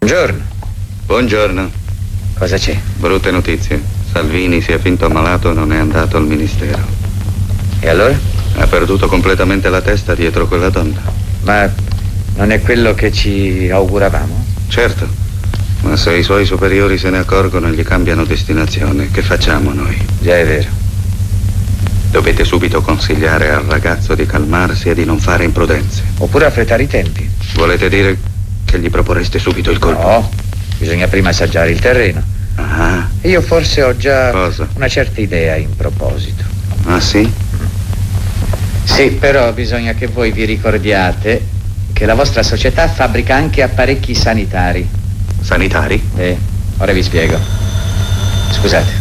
Buongiorno. Buongiorno. Cosa c'è? Brutte notizie. Salvini si è finto ammalato e non è andato al ministero. E allora? Ha perduto completamente la testa dietro quella donna. Ma non è quello che ci auguravamo? Certo, ma se i suoi superiori se ne accorgono e gli cambiano destinazione, che facciamo noi? Già è vero. Dovete subito consigliare al ragazzo di calmarsi e di non fare imprudenze. Oppure affrettare i tempi. Volete dire che gli proporreste subito il colpo? No, bisogna prima assaggiare il terreno. Ah. Io forse ho già Cosa? una certa idea in proposito. Ah, sì? Sì, però bisogna che voi vi ricordiate che la vostra società fabbrica anche apparecchi sanitari. Sanitari? Ora vi spiego. Scusate.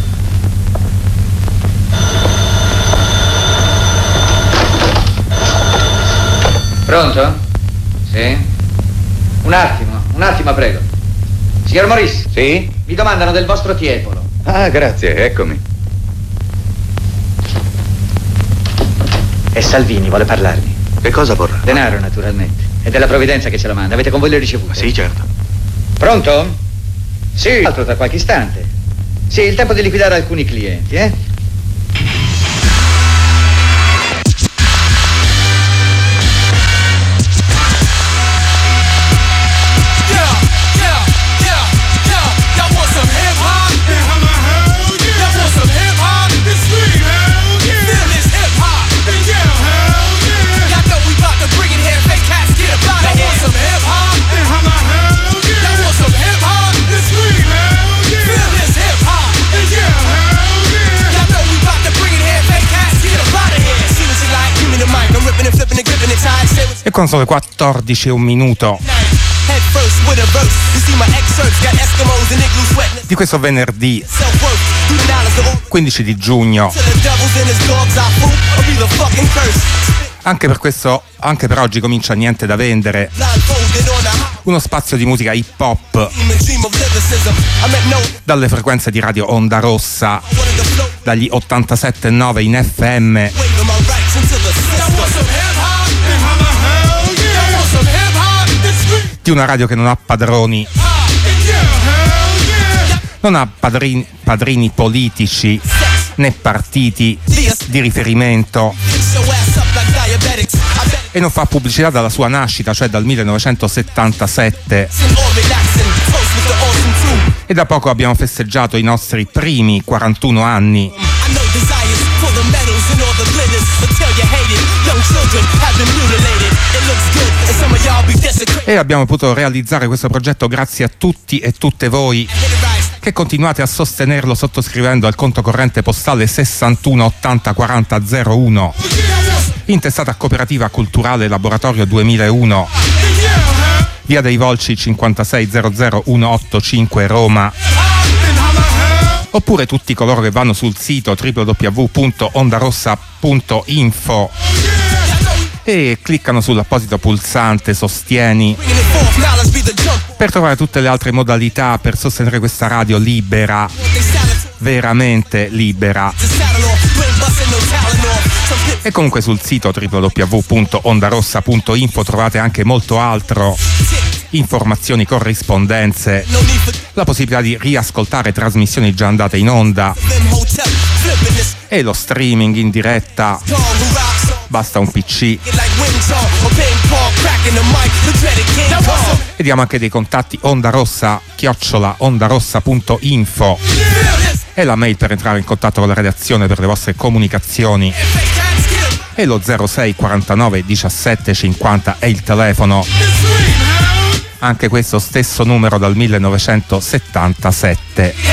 Pronto? Sì? Un attimo prego. Signor Maurice? Sì? Mi domandano del vostro tiepolo. Ah, grazie, eccomi. E Salvini vuole parlarmi. Che cosa vorrà? Denaro, naturalmente. È della provvidenza che ce lo manda. Avete con voi le ricevute? Sì, certo. Pronto? Sì. Altro tra qualche istante. Sì, il tempo di liquidare alcuni clienti, E con sole 14 e un minuto di questo venerdì 15 di giugno, anche per oggi comincia Niente da vendere, uno spazio di musica hip hop dalle frequenze di Radio Onda Rossa, dagli 87.9 in FM, di una radio che non ha padroni, non ha padrini politici né partiti di riferimento e non fa pubblicità dalla sua nascita, cioè dal 1977, e da poco abbiamo festeggiato i nostri primi 41 anni. E abbiamo potuto realizzare questo progetto grazie a tutti e tutte voi che continuate a sostenerlo sottoscrivendo al conto corrente postale 61 80 40 01, intestata a Cooperativa Culturale Laboratorio 2001, via dei Volci 5600 185 Roma, oppure tutti coloro che vanno sul sito www.ondarossa.info e cliccano sull'apposito pulsante Sostieni per trovare tutte le altre modalità per sostenere questa radio libera, veramente libera. E comunque sul sito www.ondarossa.info trovate anche molto altro: informazioni, corrispondenze, la possibilità di riascoltare trasmissioni già andate in onda e lo streaming in diretta. Basta un PC. E diamo anche dei contatti: ondarossa@ondarossa.info è la mail per entrare in contatto con la redazione per le vostre comunicazioni, e lo 06 49 17 50 è il telefono, anche questo stesso numero dal 1977.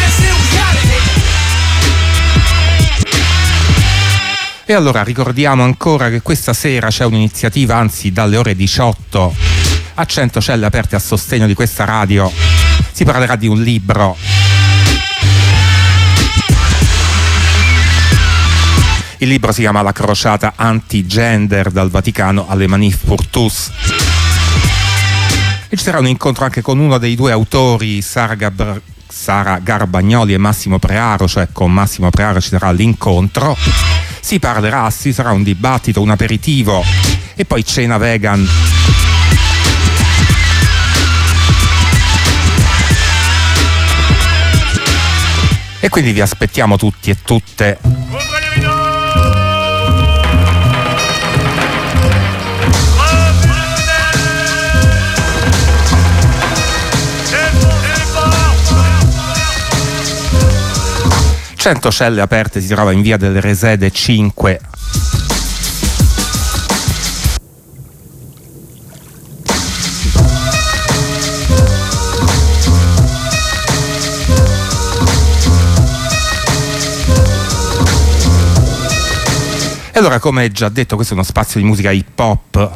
E allora ricordiamo ancora che questa sera c'è un'iniziativa, anzi dalle ore 18, a 100 celle aperte a sostegno di questa radio. Si parlerà di un libro. Il libro si chiama La crociata anti-gender, dal Vaticano alle Manif pour tous. E ci sarà un incontro anche con uno dei due autori, Sara Garbagnoli e Massimo Prearo, cioè con Massimo Prearo ci sarà l'incontro. Si parlerà, ci sarà un dibattito, un aperitivo e poi cena vegan. E quindi vi aspettiamo tutti e tutte. Cento celle aperte si trova in via del Resede 5. E allora, come già detto, questo è uno spazio di musica hip hop.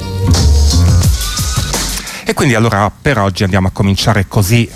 E quindi allora per oggi andiamo a cominciare così.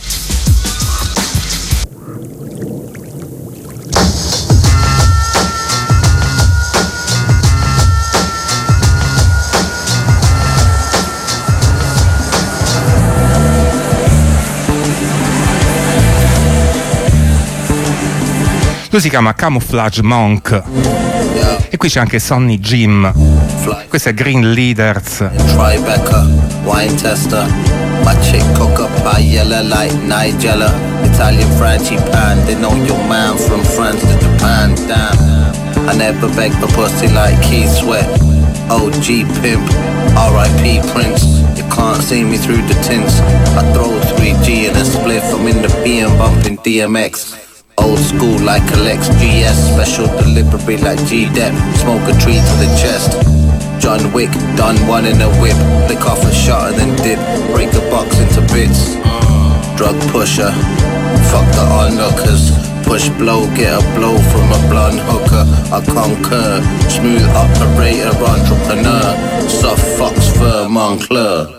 Lui si chiama Camouflage Monk. E qui c'è anche Sonny Jim. Questo è Green Leaders. Tribeca, wine tester. My chick coca paella like Nigella. Italian frangipane, they know your man from France to Japan. Damn, I never beg for pussy like Keith Sweat. OG pimp, R.I.P. Prince. You can't see me through the tints. I throw 3G in a spliff. I'm in the BM bumping DMX. Old school like Alex GS, special delivery like G-Dep. Smoke a tree to the chest. John Wick, done one in a whip. Lick off a shot and then dip. Break a box into bits. Drug pusher, fuck the onlookers. Push blow, get a blow from a blonde hooker. I conquer, smooth operator, entrepreneur. Soft fox fur, Moncler.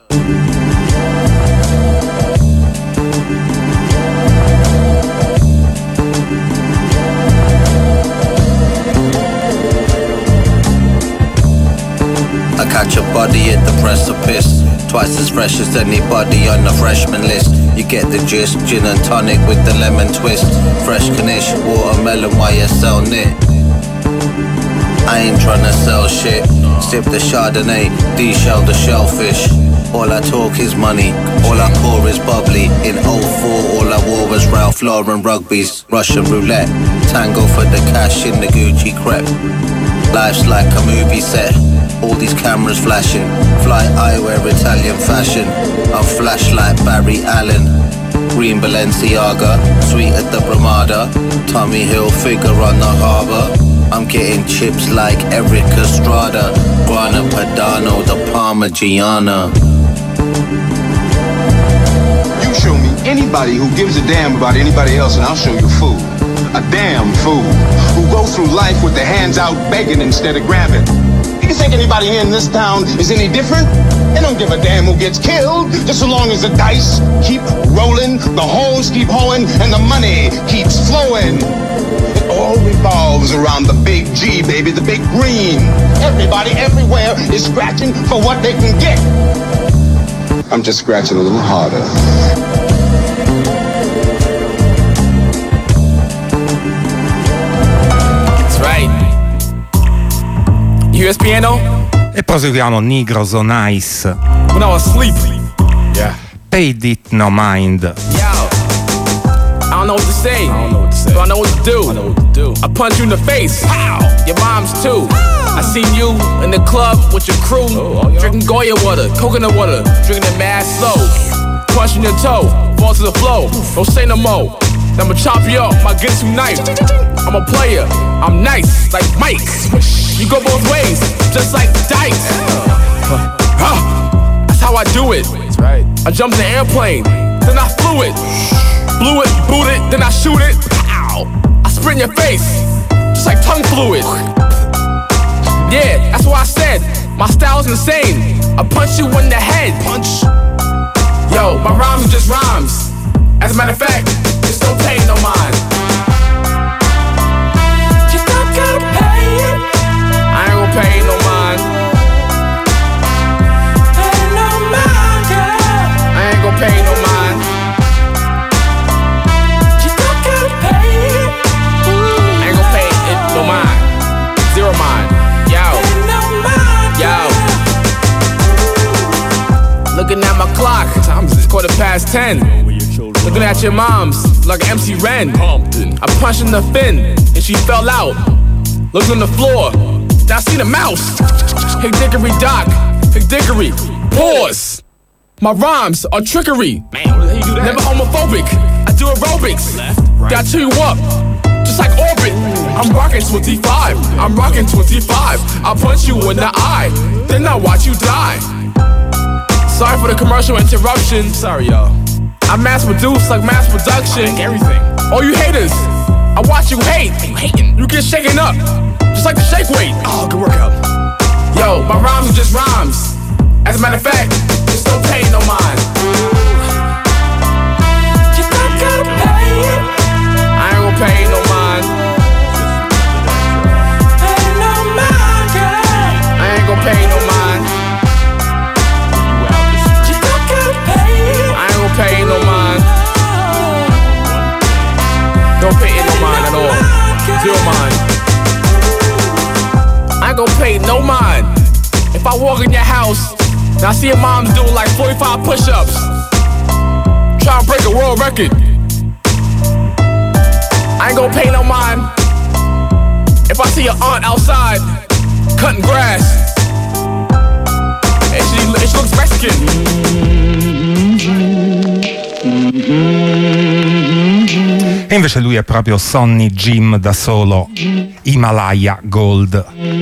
I catch a body at the precipice. Twice as fresh as anybody on the freshman list. You get the gist, gin and tonic with the lemon twist. Fresh Kanish, watermelon, YSL knit. I ain't tryna sell shit. Sip the Chardonnay, de-shell the shellfish. All I talk is money, all I pour is bubbly. In 04, all I wore was Ralph Lauren rugbies. Russian roulette, tango for the cash in the Gucci crepe. Life's like a movie set. All these cameras flashing. Fly eyewear, Italian fashion. I'm flash like Barry Allen. Green Balenciaga, sweet at the Ramada. Tommy Hilfiger on the harbour. I'm getting chips like Eric Estrada. Grana Padano, the Parmigiana. You show me anybody who gives a damn about anybody else and I'll show you a fool. A damn fool who goes through life with their hands out begging instead of grabbing. You think anybody here in this town is any different? They don't give a damn who gets killed, just so long as the dice keep rolling, the hoes keep hoeing, and the money keeps flowing. It all revolves around the big G, baby, the big green. Everybody everywhere is scratching for what they can get. I'm just scratching a little harder. That's right. You hear this piano? E proseguiamo Negro So Nice. When I was asleep. Yeah. Paid It No Mind. Yo. I don't know what to say. But I know what to do. I punch you in the face. Pow. Your mom's too. I seen you in the club with your crew. Drinking Goya water, coconut water. Drinking it mad slow. Punching your toe. Fall to the flow. Don't say no more. I'ma chop you up, my Ginsu knife. I'm a player, I'm nice, like Mike. You go both ways, just like dice. That's how I do it. I jumped in the airplane, then I flew it. Blew it, boot it, then I shoot it. Ow! I spit in your face, just like tongue fluid. Yeah, that's what I said. My style's insane. I punch you in the head. Punch. Yo, my rhymes are just rhymes. As a matter of fact, just don't pay no mind. You don't gotta pay it. I ain't gonna pay no mind. Pay no mind, girl. I ain't gonna pay no mind. You don't gotta pay it. I ain't gonna pay it no mind. Zero mind. Yo. Yo. Looking at my clock. It's 10:15. looking at your moms like an MC Ren. I punched in the fin and she fell out. Looked on the floor, then I seen a mouse. Hey Dickory Doc, hey Dickory, pause. My rhymes are trickery. Man, what the hell you do that? Never homophobic, I do aerobics. Then I cheer you up, just like Orbit. I'm rocking 25, I'm rocking 25. I'll punch you in the eye, then I'll watch you die. Sorry for the commercial interruption. Sorry, y'all. I mass produce like mass production. Everything. All you haters, I watch you hate. You get shaken up, just like the shake weight. Oh, good workout. Yo, my rhymes are just rhymes. As a matter of fact, it's no pain, no mind. You don't gotta pay it. I ain't gonna pay no mind. Pay no mind, girl. I ain't gonna pay no mind. You don't gotta pay it. I ain't gonna pay no mind. Don't pay no mind at all. Zero mind. I ain't gonna pay no mind. If I walk in your house, now I see your mom's doing like 45 push-ups, trying to break a world record. I ain't gonna pay no mind. If I see your aunt outside cutting grass and she looks Mexican. E invece lui è proprio Sonny Jim da solo, Himalaya Gold.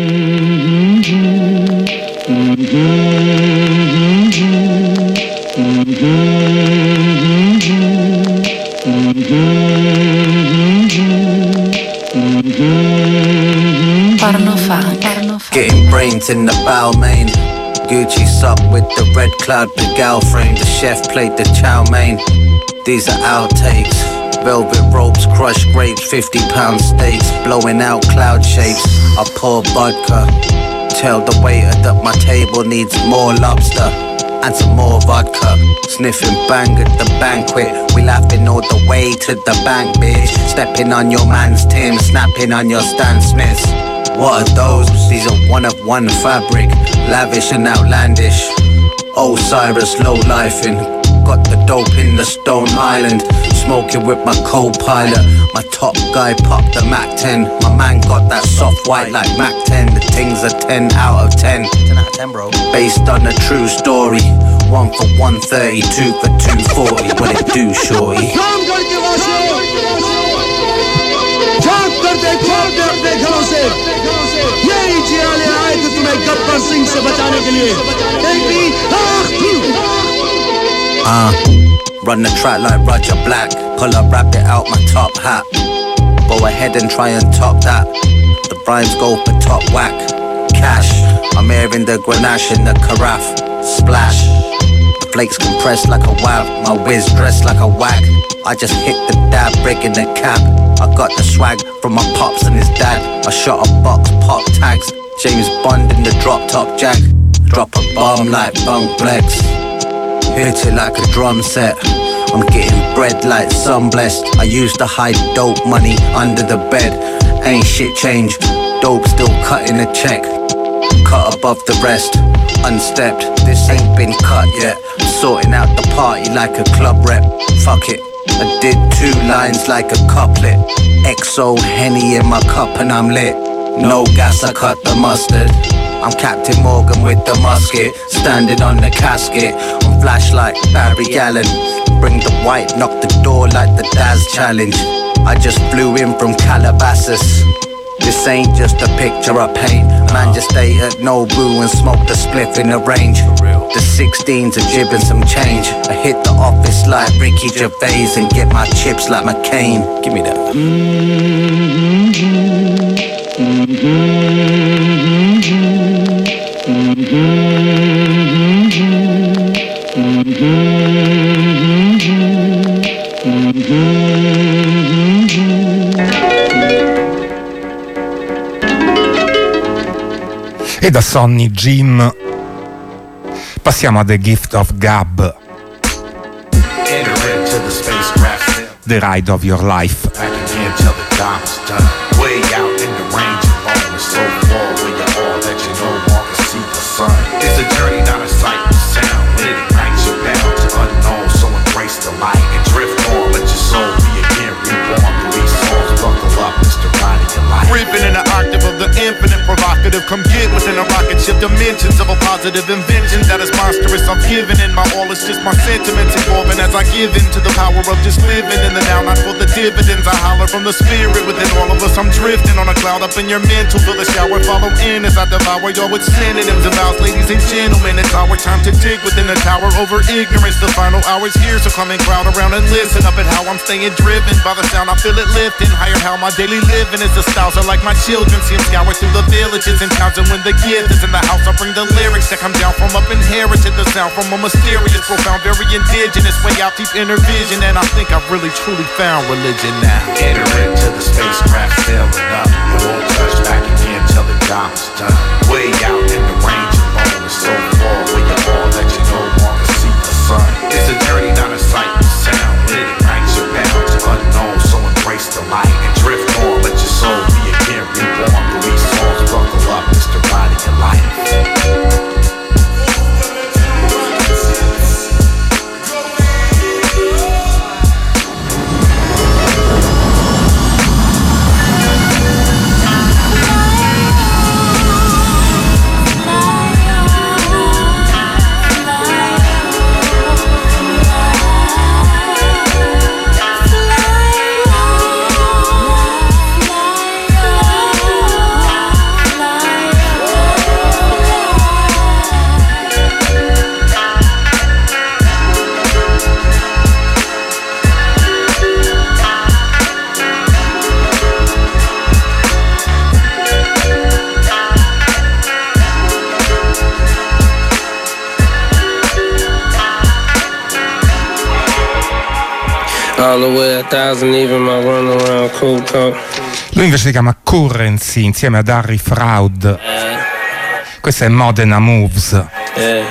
Getting brains in the Balmain. Gucci sup with the red cloud Pigalle frame. The chef played the chow mein. These are outtakes. Velvet ropes, crushed grapes, 50-pound steaks, blowing out cloud shapes. I pour vodka. Tell the waiter that my table needs more lobster and some more vodka. Sniffing bang at the banquet. We laughing all the way to the bank, bitch. Stepping on your man's Tim, snapping on your Stan Smiths. What are those? These are one-of-one fabric, lavish and outlandish. Osiris low-lifing. Got the dope in the Stone Island. Smoking with my co-pilot. My top guy popped the Mac 10. My man got that soft white like Mac 10. The things are 10 out of 10. 10 out of 10, bro. Based on a true story. 1 for 130, 2 for 240. What it do, shorty? Run the track like Roger Black. Pull a rabbit out my top hat. Go ahead and try and top that. The rhymes go for top whack. Cash, I'm airing the Grenache in the carafe. Splash, the flakes compressed like a wav. My whiz dressed like a wag. I just hit the dab, breaking the cap. I got the swag from my pops and his dad. I shot a box, pop tags. James Bond in the drop top jag. Drop a bomb like Bunk Flex. Hit it like a drum set. I'm getting bread like sun blessed. I used to hide dope money under the bed. Ain't shit changed. Dope still cutting a check. Cut above the rest. Unstepped. This ain't been cut yet. I'm sorting out the party like a club rep. Fuck it. I did 2 lines like a couplet. XO Henny in my cup and I'm lit. No gas, I cut the mustard. I'm Captain Morgan with the musket, standing on the casket. On flashlight, Barry Allen. Bring the white, knock the door like the Daz challenge. I just flew in from Calabasas. This ain't just a picture I paint. Man just ate at Nobu and smoked a spliff in the range. The 16s are jibbing some change. I hit the office like Ricky Gervais and get my chips like McCain. Give me that. E da Sonny Jim passiamo a The Gift of Gab, The Ride of Your Life. It's a journey, not a sight and sound. When it ignites you bound to unknown, so embrace the light and drift on. fit within a rocket ship. Dimensions of a positive invention that is monstrous. I'm giving in my all, it's just my sentiments evolving as I give in to the power of just living in the now, not for the dividends. I holler from the spirit within all of us. I'm drifting on a cloud up in your mental. Feel the shower follow in as I devour y'all with synonyms and vows. Ladies and gentlemen, it's our time to dig within the tower over ignorance. The final hour's here, so come and crowd around and listen up at how I'm staying driven by the sound. I feel it lifting higher. How my daily living is the styles are like my children. See them scour through the villages and towns, and when the gift is in the house, I bring the lyrics that come down from up inherited. The sound from a mysterious, profound, very indigenous way out deep inner vision, and I think I've really truly found religion now. Enter into the spacecraft sailing up. It won't touch back again till the job is done. Way out in the range alone, it's so far away you all that you no longer see the sun. It's a journey, not a sight and sound. It ranks your bounds unknown, so embrace the light and drift on. Let your soul be again reborn. Release songs, buckle up, it's the ride of your life. All the way 1,000, even my run around cool coat. Lui invece si chiama Currency insieme ad Harry Fraud. Questa è Modena Moves. Yeah.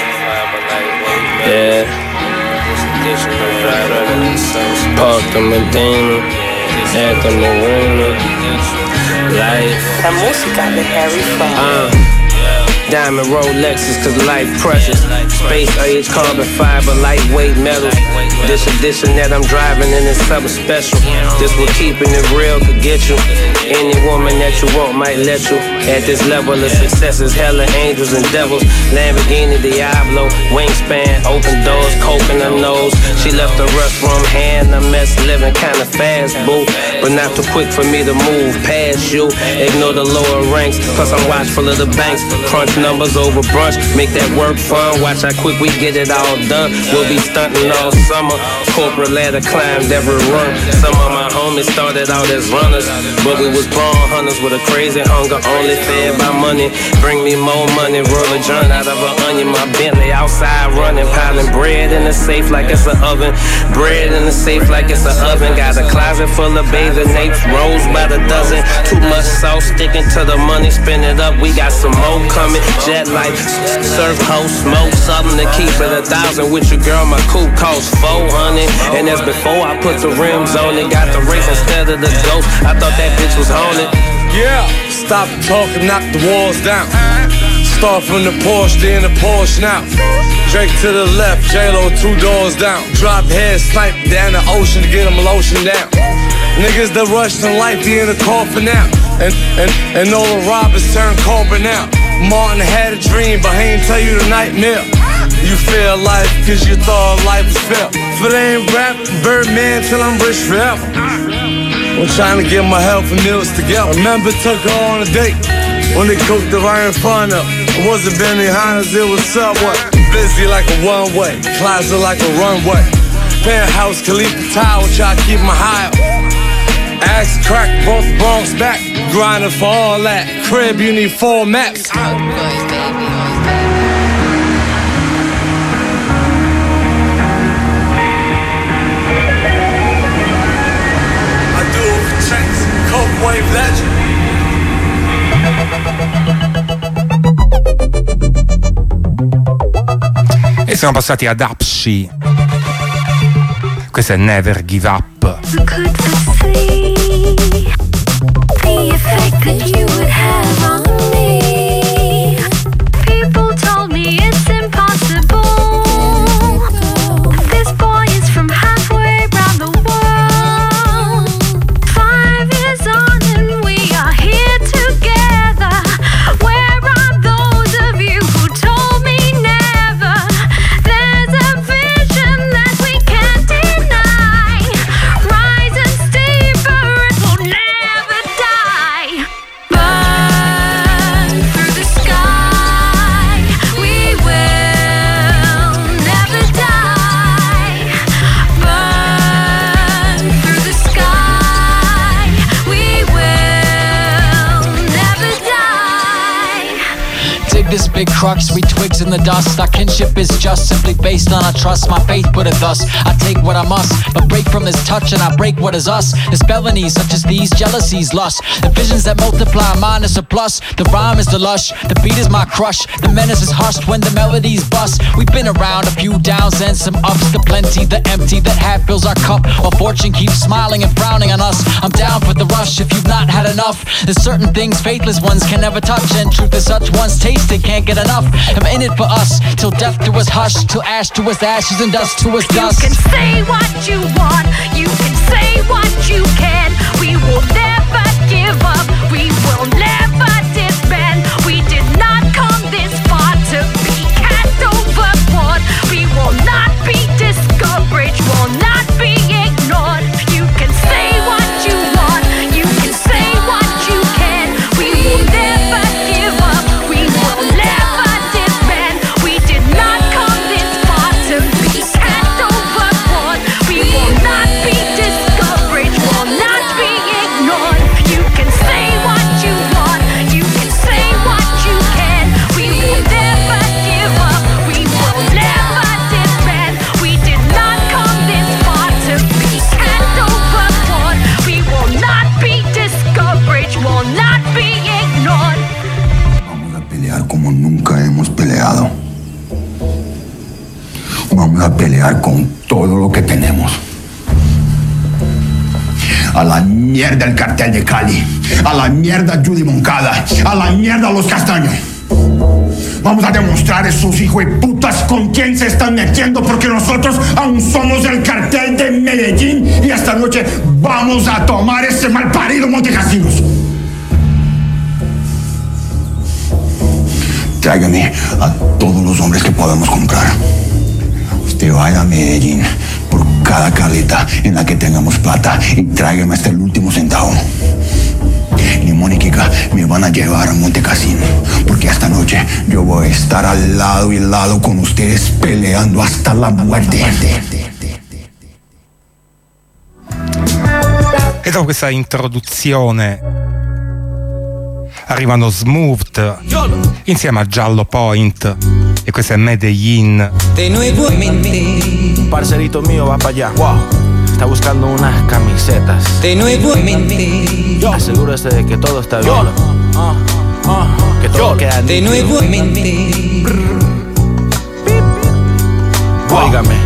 Park the Medina, at the Marina. Life. La musica de Harry Fraud. Diamond Rolexes, cause life precious. Space age, carbon fiber, lightweight metals. This edition that I'm driving in is something special. This what keeping it real could get you. Any woman that you want might let you. At this level of success is hella angels and devils. Lamborghini Diablo, wingspan, open doors, coke in her nose. She left the restroom hand, a mess, living kinda fast, boo. But not too quick for me to move past you. Ignore the lower ranks, plus I'm watchful of the banks. Crunch numbers over brunch, make that work fun. Watch how quick we get it all done. We'll be stunting all summer. Corporate ladder climbed every run. Some of my homies started out as runners, but we was born hunters with a crazy hunger, only fed by money. Bring me more money, roll a joint out of an onion. My Bentley outside running, piling bread in the safe like it's an oven. Bread in the safe like it's an oven. Got a closet full of bathing apes, rolls by the dozen. Too much sauce sticking to the money, spin it up. We got some more coming. Jet life, surf host, smoke something to keep it 1,000 with your girl. My coupe cost 400, and that's before I put the rims on it. Got the race instead of the ghost. I thought that bitch was haunted. Yeah, stop talking, knock the walls down. Start from the Porsche, then the Porsche now. Drake to the left, J-Lo 2 doors down. Drop head, snipe down the ocean to get them lotion down. Niggas that rush in life, be in the coffin now. And all the robbers turn corporate now. Martin had a dream, but he ain't tell you the nightmare. You feel life cause you thought life was fair. If it ain't rap, Birdman till I'm rich forever. I'm trying to get my health and meals together. Remember took her on a date when they cooked the right in front of. It wasn't Benny Hannes, it was Subway. Busy like a one-way, closet like a runway. Penthouse, Khalifa Tower, try to keep my high up. Axe crack, both Bronx back. Grinding for all that. Crib, you need 4 maps. I do it for checks. Coke wave legend. E siamo passati ad Apshi. Questo è Never Give Up. The effect that you would have on me. People told me it's impossible. This boy is from halfway around the world. 5 years on and we are here together. Where Dig this big crux, we twigs in the dust. Our kinship is just simply based on our trust. My faith put it thus, I take what I must, but break from this touch and I break what is us. There's felonies such as these, jealousies, lust, the visions that multiply, minus a plus. The rhyme is the lush, the beat is my crush. The menace is hushed when the melodies bust. We've been around a few downs and some ups. The plenty, the empty, that half fills our cup, while fortune keeps smiling and frowning on us. I'm down for the rush if you've not had enough. There's certain things faithless ones can never touch, and truth is such once tasted can't get enough. I'm in it for us, till death to us hush, till ash to us ashes and dust to us dust. You can say what you want, you can say what you can. We will never give up, we will never disband. We did not come this far to be cast overboard. We will not be discouraged, will not be ignored. You can say what you want, you can say what you can. We will never give up, we will never disband. We did not come this far to be cast overboard. We will not be discouraged, will not be ignored. You can say what you want, you can say what you can. We will never give up, we will never disband. We did not come this far to be cast overboard. We will not be discouraged, will not be ignored. Vamos a pelear como nunca hemos peleado. Vamos a pelear con todo lo que tenemos. A la mierda el cartel de Cali, a la mierda Judy Moncada, a la mierda los Castaños. Vamos a demostrar a esos hijos de putas con quién se están metiendo, porque nosotros aún somos el cartel de Medellín y esta noche vamos a tomar ese malparido Montecasinos. Tráigame a todos los hombres que podamos comprar. Usted vaya a Medellín por cada caleta en la que tengamos plata y tráigame hasta el último centavo. Y Mónica me van a llevar a Montecasino, porque esta noche yo voy a estar al lado y lado con ustedes peleando hasta la muerte. E dopo questa introduzione arrivano Smooth insieme a Giallo Point e questa è Medellín. Un parcerito mío va para allá. Wow. Está buscando unas camisetas. De nuevamente. Asegúrese de que todo está bien. Que todo queda de nuevamente. Óigame.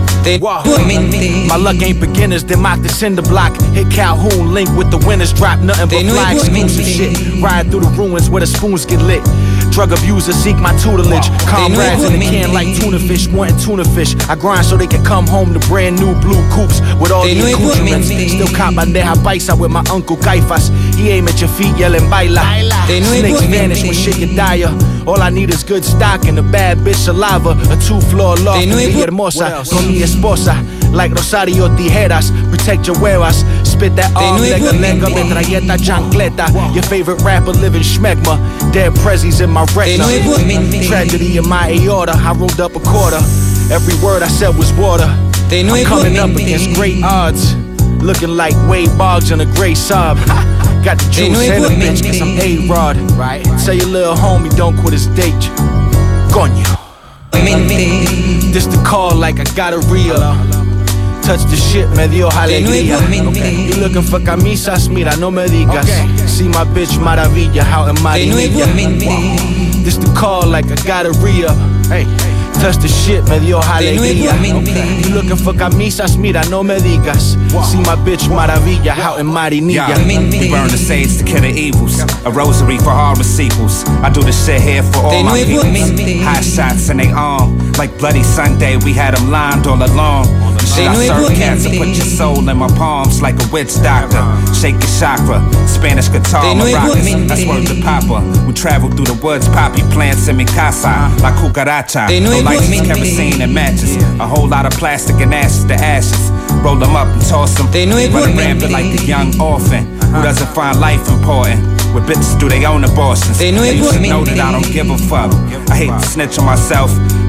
My luck ain't beginners, them out the cinder block. Hit Calhoun, link with the winners drop. Nothing but fly exclusive shit. Ride through the ruins where the spoons get lit. Drug abusers seek my tutelage. Comrades in the can like tuna fish, wanting tuna fish. I grind so they can come home to brand new blue coupes with all the accoutrements. Still caught bandeja paisa with my uncle Caifas. He aim at your feet yelling baila. Snakes vanish when shit get dire. All I need is good stock and a bad bitch saliva. A 2-floor loft to be hermosa con mi esposa. Like Rosario Tijeras, protect your huevas. Spit that arm, lega, metralleta, chancleta. Your favorite rapper living schmegma. Dead prezzies in my retina. Tragedy in my aorta. I rolled up a quarter. Every word I said was water. I'm coming up against great odds. Looking like Wade Boggs in a gray sob. Got the juice and a bitch cause I'm A-Rod. Right? Tell your little homie don't quit his date. Coño. This the call like I got a real. Touch the shit, me dio alegría. Okay. You looking for camisas? Mira, no me digas. See my bitch Maravilla out in Marinilla. Wow. This the call like I got a re-up. Hey. Touch the shit, me dio alegría. Okay. You looking for camisas? Mira, no me digas. See my bitch Maravilla out in Marinilla. We burn the sage to kill the evils. A rosary for horror sequels. I do this shit here for all my people. Hot shots in they arm. Like Bloody Sunday, we had them lined all along. Shit, I serve cats and put your soul in my palms like a witch doctor. Shake your chakra, Spanish guitar, maracas. That's word to Papa. We travel through the woods, poppy plants in mi casa. La cucaracha, no lights, kerosene and matches. A whole lot of plastic and ashes to ashes. Roll them up and toss them. Run rampant like the young orphan who doesn't find life important. With bitches do they own abortions. They should know that I don't give a fuck. I hate to snitch on myself.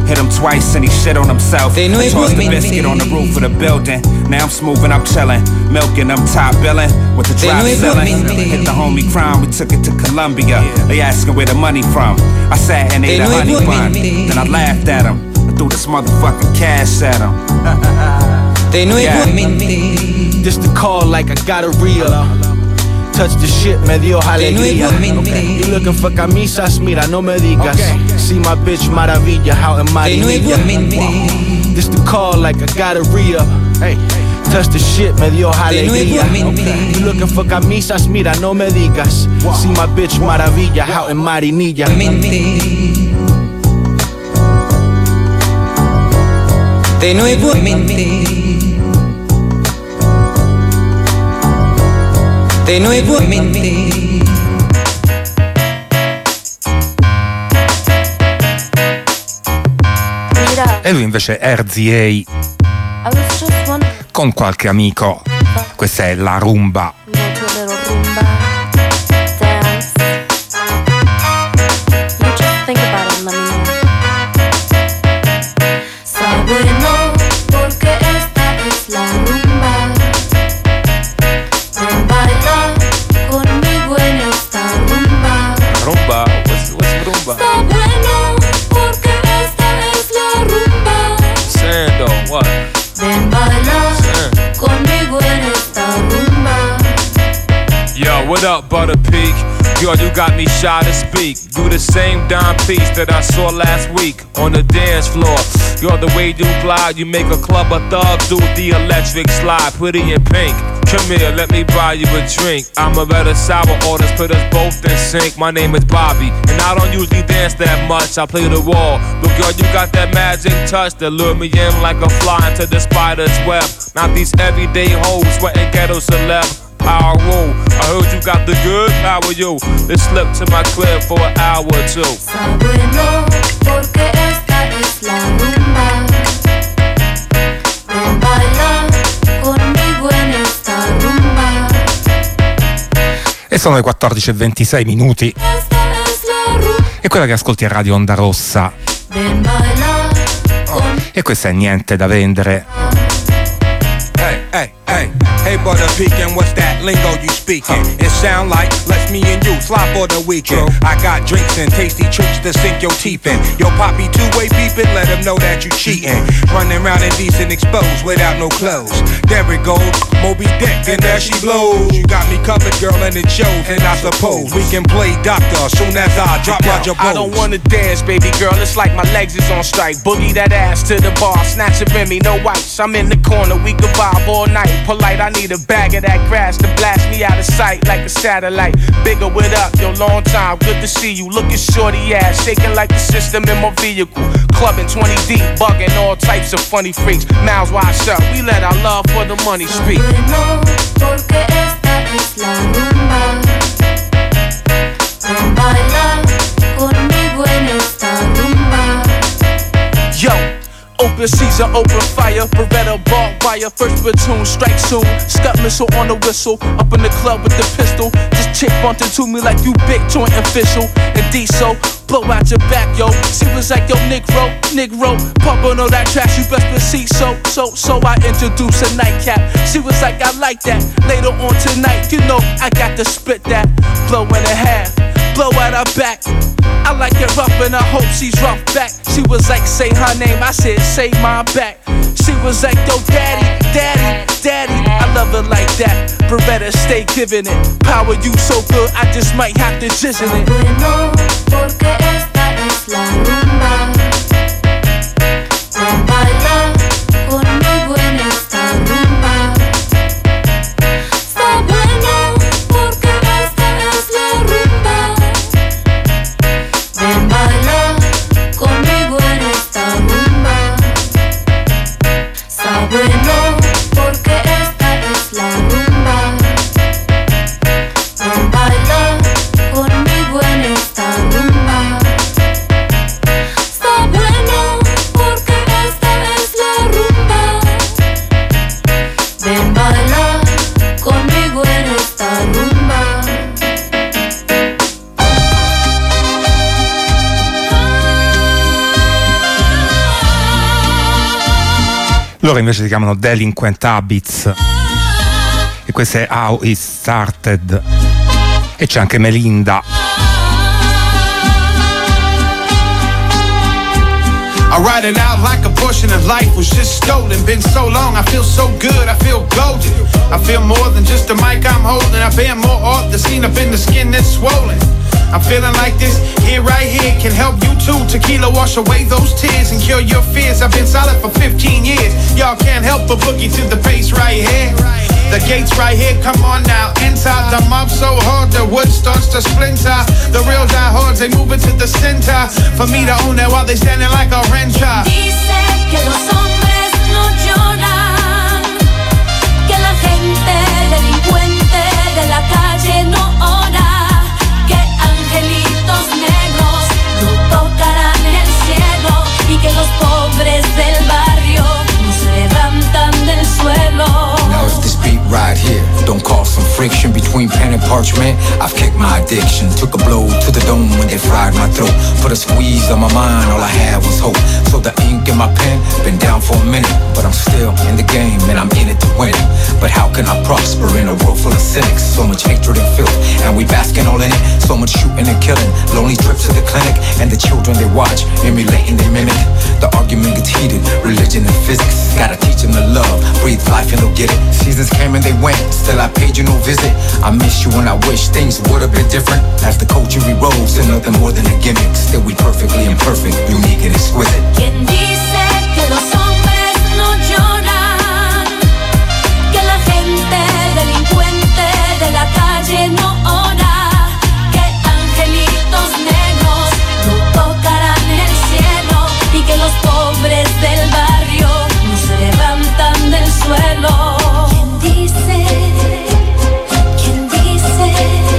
Hit him twice and he shit on himself. I tossed the biscuit on the roof of the building. Now I'm smoothing, I'm chilling. Milking, I'm top billing with the drop ceiling. Hit the homie crime, we took it to Colombia. They asking where the money from. I sat and ate a honey bun. Then I laughed at him. I threw this motherfucking cash at him. This the call like I got a reel. Touch the shit, me dio alegría. You looking for camisas? Mira, no me digas. See my bitch Maravilla out in Marinilla. This the call like I got a reel. Hey, touch the shit, me dio alegría. You looking for camisas? Mira, no me digas. See my bitch Maravilla out in Marinilla. De nuevamente. De nuevamente. E lui invece RZA con qualche amico. Questa è la rumba. What up, Butter Peak? Girl, you got me shy to speak. Do the same dime piece that I saw last week on the dance floor. You're the way you glide, you make a club of thugs do the electric slide, pretty in pink. Come here, let me buy you a drink. I'm a better sour orders, put us both in sync. My name is Bobby, and I don't usually dance that much. I play the wall, but girl, you got that magic touch that lure me in like a fly into the spider's web. Not these everyday hoes, sweating ghetto celeb. Power roll, I heard you got the good power, you. Let's slip to my crib for an hour or two. Bueno, porque esta es la rumba. Ven, baila conmigo en esta rumba. E sono le 14:26 minuti. E quella che ascolti è Radio Onda Rossa. Ven, baila E questa è Niente da vendere. Hey, hey, hey. Hey, Butter Pekin', what's that lingo you speaking? It sound like let's me and you flop for the weekend. I got drinks and tasty treats to sink your teeth in. Yo, Poppy two-way beeping, let him know that you cheating. Running around indecent exposed without no clothes. There it goes, Moby Dick, and there she blows. You got me covered, girl, and it shows. And I suppose we can play doctor as soon as I drop Roger Bowles. I don't wanna dance, baby girl, it's like my legs is on strike. Boogie that ass to the bar, snatch a Remy, no whites. I'm in the corner, we can vibe all night. Polite, I need a bag of that grass to blast me out of sight like a satellite. Bigger with up, yo, long time, good to see you. Looking shorty ass, shaking like the system in my vehicle. Clubbing 20 deep, bugging all types of funny freaks. Mouths wide shut, we let our love for the money speak. bueno, porque esta es la rumba. Ven, baila conmigo en esta rumba. Yo, open season, open fire, Beretta barbed wire, first platoon, strike soon. Scott missile on the whistle, up in the club with the pistol. This chick bumped into me like you big joint official. And D-so, blow out your back, yo. She was like, yo, Negro, pump on all that trash, you best believe so I introduced a nightcap. She was like, I like that. Later on tonight, you know, I got to spit that. Blow in half, blow out her back. I like it rough and I hope she's rough back. She was like, say her name, I said, say my back. She was like, yo, daddy, I love it like that. Beretta, stay giving it. Power you so good, I just might have to jizz in it. Bueno, porque esta es la rumba. Ven, baila conmigo en esta rumba. Está bueno, porque esta es la rumba. Ven, baila conmigo en esta rumba. Está bueno, porque esta es la rumba. Ven, baila conmigo en esta rumba. Loro invece si chiamano Delinquent Habits e questo è How It Started. E c'è anche Melinda. I ride it out like a portion of life was just stolen. Been so long, I feel so good, I feel golden. I feel more than just a mic I'm holding. I bear more art that's seen up in the skin that's swollen. I'm feeling like this here, right here, can help you too. Tequila wash away those tears and cure your fears. I've been solid for 15 years. Y'all can't help but boogie to the bass right here. The gates right here, come on now. Inside the mob so hard, the wood starts to splinter. The real diehards, they move it to the center. For me to own that while they standing like a renter. Dice que los hombres no lloran, que la gente delincuente de la calle no ora, que angelitos negros no tocarán el cielo y que los pobres del barrio no se levantan del suelo. Now if this beat right here don't cause some friction between pen and parchment, I've kicked my addiction. Took a blow to the dome when they fried my throat. Put a squeeze on my mind, all I had was hope. So the ink in my pen, been down for a minute, but I'm still in the game and I'm in it to win it. But how can I prosper in a world full of cynics? So much hatred and filth, and we basking all in it. So much shooting and killing, lonely trips to the clinic, and the children they watch, emulating they mimic. The argument gets heated, religion and physics. Gotta teach them to love, breathe life and they'll get it. Seasons came and they went, still I paid you no visit. I miss you and I wish things would have been different. As the culture erodes to nothing more than a gimmick. Still we perfectly imperfect, unique and exquisite. ¿Quién dice que los hombres no lloran? Que la gente delincuente de la calle no ora, que angelitos negros no tocarán el cielo y que los pobres del barrio no se levantan del suelo. ¿Quién dice? ¿Quién dice?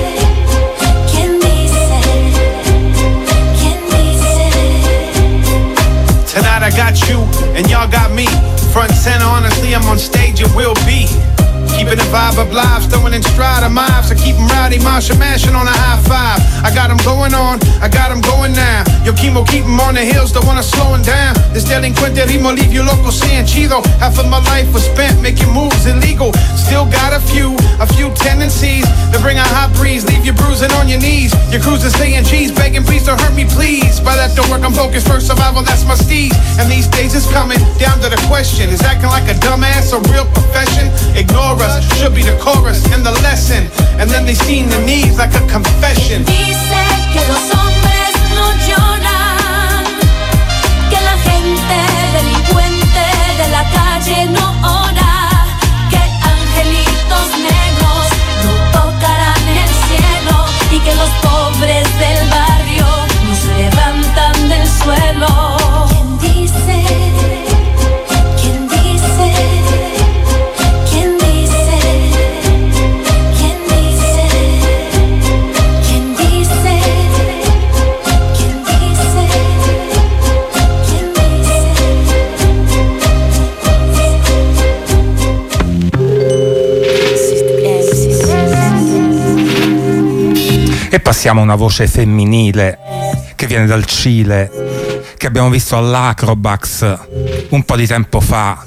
¿Quién dice? ¿Quién dice? Tonight I got you and y'all got me. Front and center, honestly, I'm on stage, it will be. Keeping the vibe of lives, throwing in stride of mobs. I keep them rowdy, Marsha mashing on a high five. I got them going on, I got them going now. Yo, Kimo, keep them on the hills, don't wanna slow them down. This delinquente ritmo leave you loco saying chido. Half of my life was spent making moves illegal. Still got a few tendencies to bring a hot breeze, leave you bruising on your knees. Your cruising saying cheese, begging please don't hurt me please. By that don't work, I'm focused first, survival, that's my steez. And these days it's coming down to the question, is acting like a dumbass a real profession? Ignore us, should be the chorus and the lesson. And then they seen the needs like a confession. Dice que los hombres no lloran, que la gente delincuente de la calle no ora, que angelitos negros no tocarán el cielo y que los pobres del barrio no se levantan del suelo. ¿Quién dice? ¿Quién dice? ¿Quién dice? ¿Quién dice? ¿Quién dice? ¿Quién dice? E passiamo a una voce femminile che viene dal Cile, che abbiamo visto all'Acrobax un po' di tempo fa.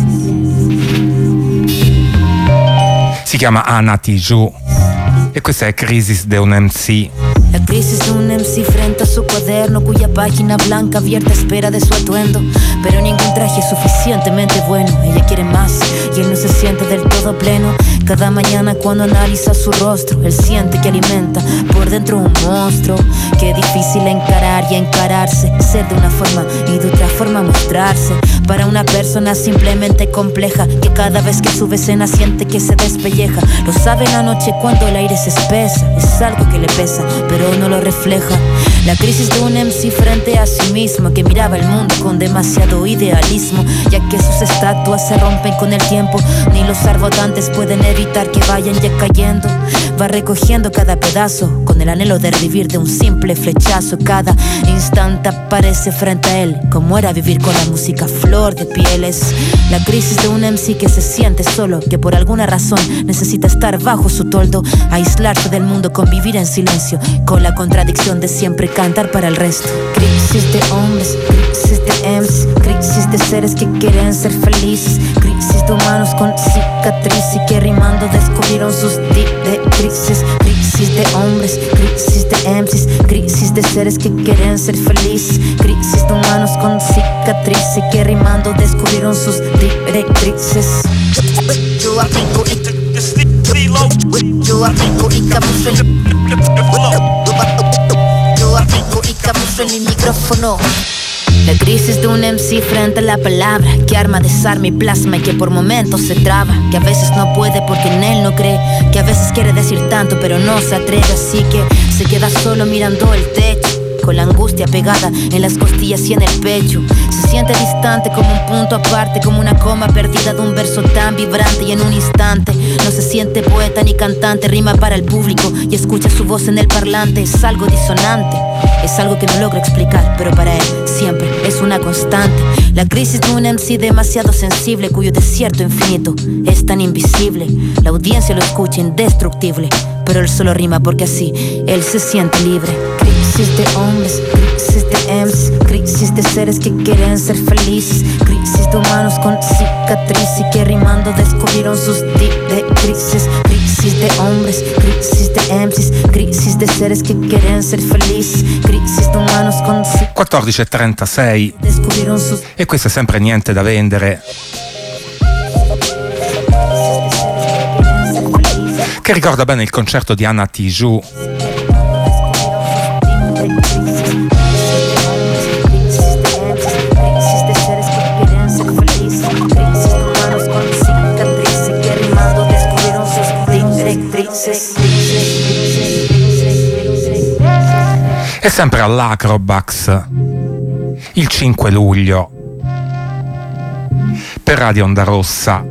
Si chiama Ana Tijoux e questa è Crisis de un MC. La crisis de un MC frente a su cuaderno, cuya página blanca abierta espera de su atuendo. Pero ningún traje es suficientemente bueno. Ella quiere más y él no se siente del todo pleno. Cada mañana cuando analiza su rostro, él siente que alimenta por dentro un monstruo. Qué difícil encarar y encararse, ser de una forma y de otra forma mostrarse. Para una persona simplemente compleja, que cada vez que sube escena siente que se despelleja. Lo sabe en la noche cuando el aire se espesa. Es algo que le pesa, pero no lo refleja. La crisis de un MC frente a sí mismo, que miraba el mundo con demasiado idealismo, ya que sus estatuas se rompen con el tiempo. Ni los arbotantes pueden evitar que vayan ya cayendo. Va recogiendo cada pedazo con el anhelo de revivir de un simple flechazo. Cada instante aparece frente a él, como era vivir con la música flor de pieles. La crisis de un MC que se siente solo, que por alguna razón necesita estar bajo su toldo, aislarse del mundo, convivir en silencio, con la contradicción de siempre cantar para el resto. Crisis de hombres, crisis de MCs, crisis de seres que quieren ser felices, crisis de humanos con cicatriz y que rimando descubrieron sus directrices, crisis de hombres, crisis de MCs, crisis de seres que quieren ser felices, crisis de humanos con cicatriz y que rimando descubrieron sus directrices. Yo aplico y camuflo en mi micrófono. La crisis de un MC frente a la palabra que arma, desarma y plasma y que por momentos se traba, que a veces no puede porque en él no cree, que a veces quiere decir tanto pero no se atreve, así que se queda solo mirando el techo, con la angustia pegada en las costillas y en el pecho. Se siente distante como un punto aparte, como una coma perdida de un verso tan vibrante y en un instante no se siente poeta ni cantante, rima para el público y escucha su voz en el parlante. Es algo disonante, es algo que no logra explicar, pero para él siempre es una constante. La crisis de un MC demasiado sensible, cuyo desierto infinito es tan invisible. La audiencia lo escucha indestructible, pero él solo rima porque así él se siente libre. Crisis de hombres, crisis de MCs, crisis de seres que quieren ser felices, crisis de humanos con cicatriz y que rimando descubrieron sus directrices, crisis de hombres, crisis de MCs, crisis de seres che quieren ser felices, crisis de humanos con 14:36 e questo è sempre niente da vendere, che ricorda bene il concerto di Anna Tijoux. E sempre all'Acrobax il 5 luglio per Radio Onda Rossa.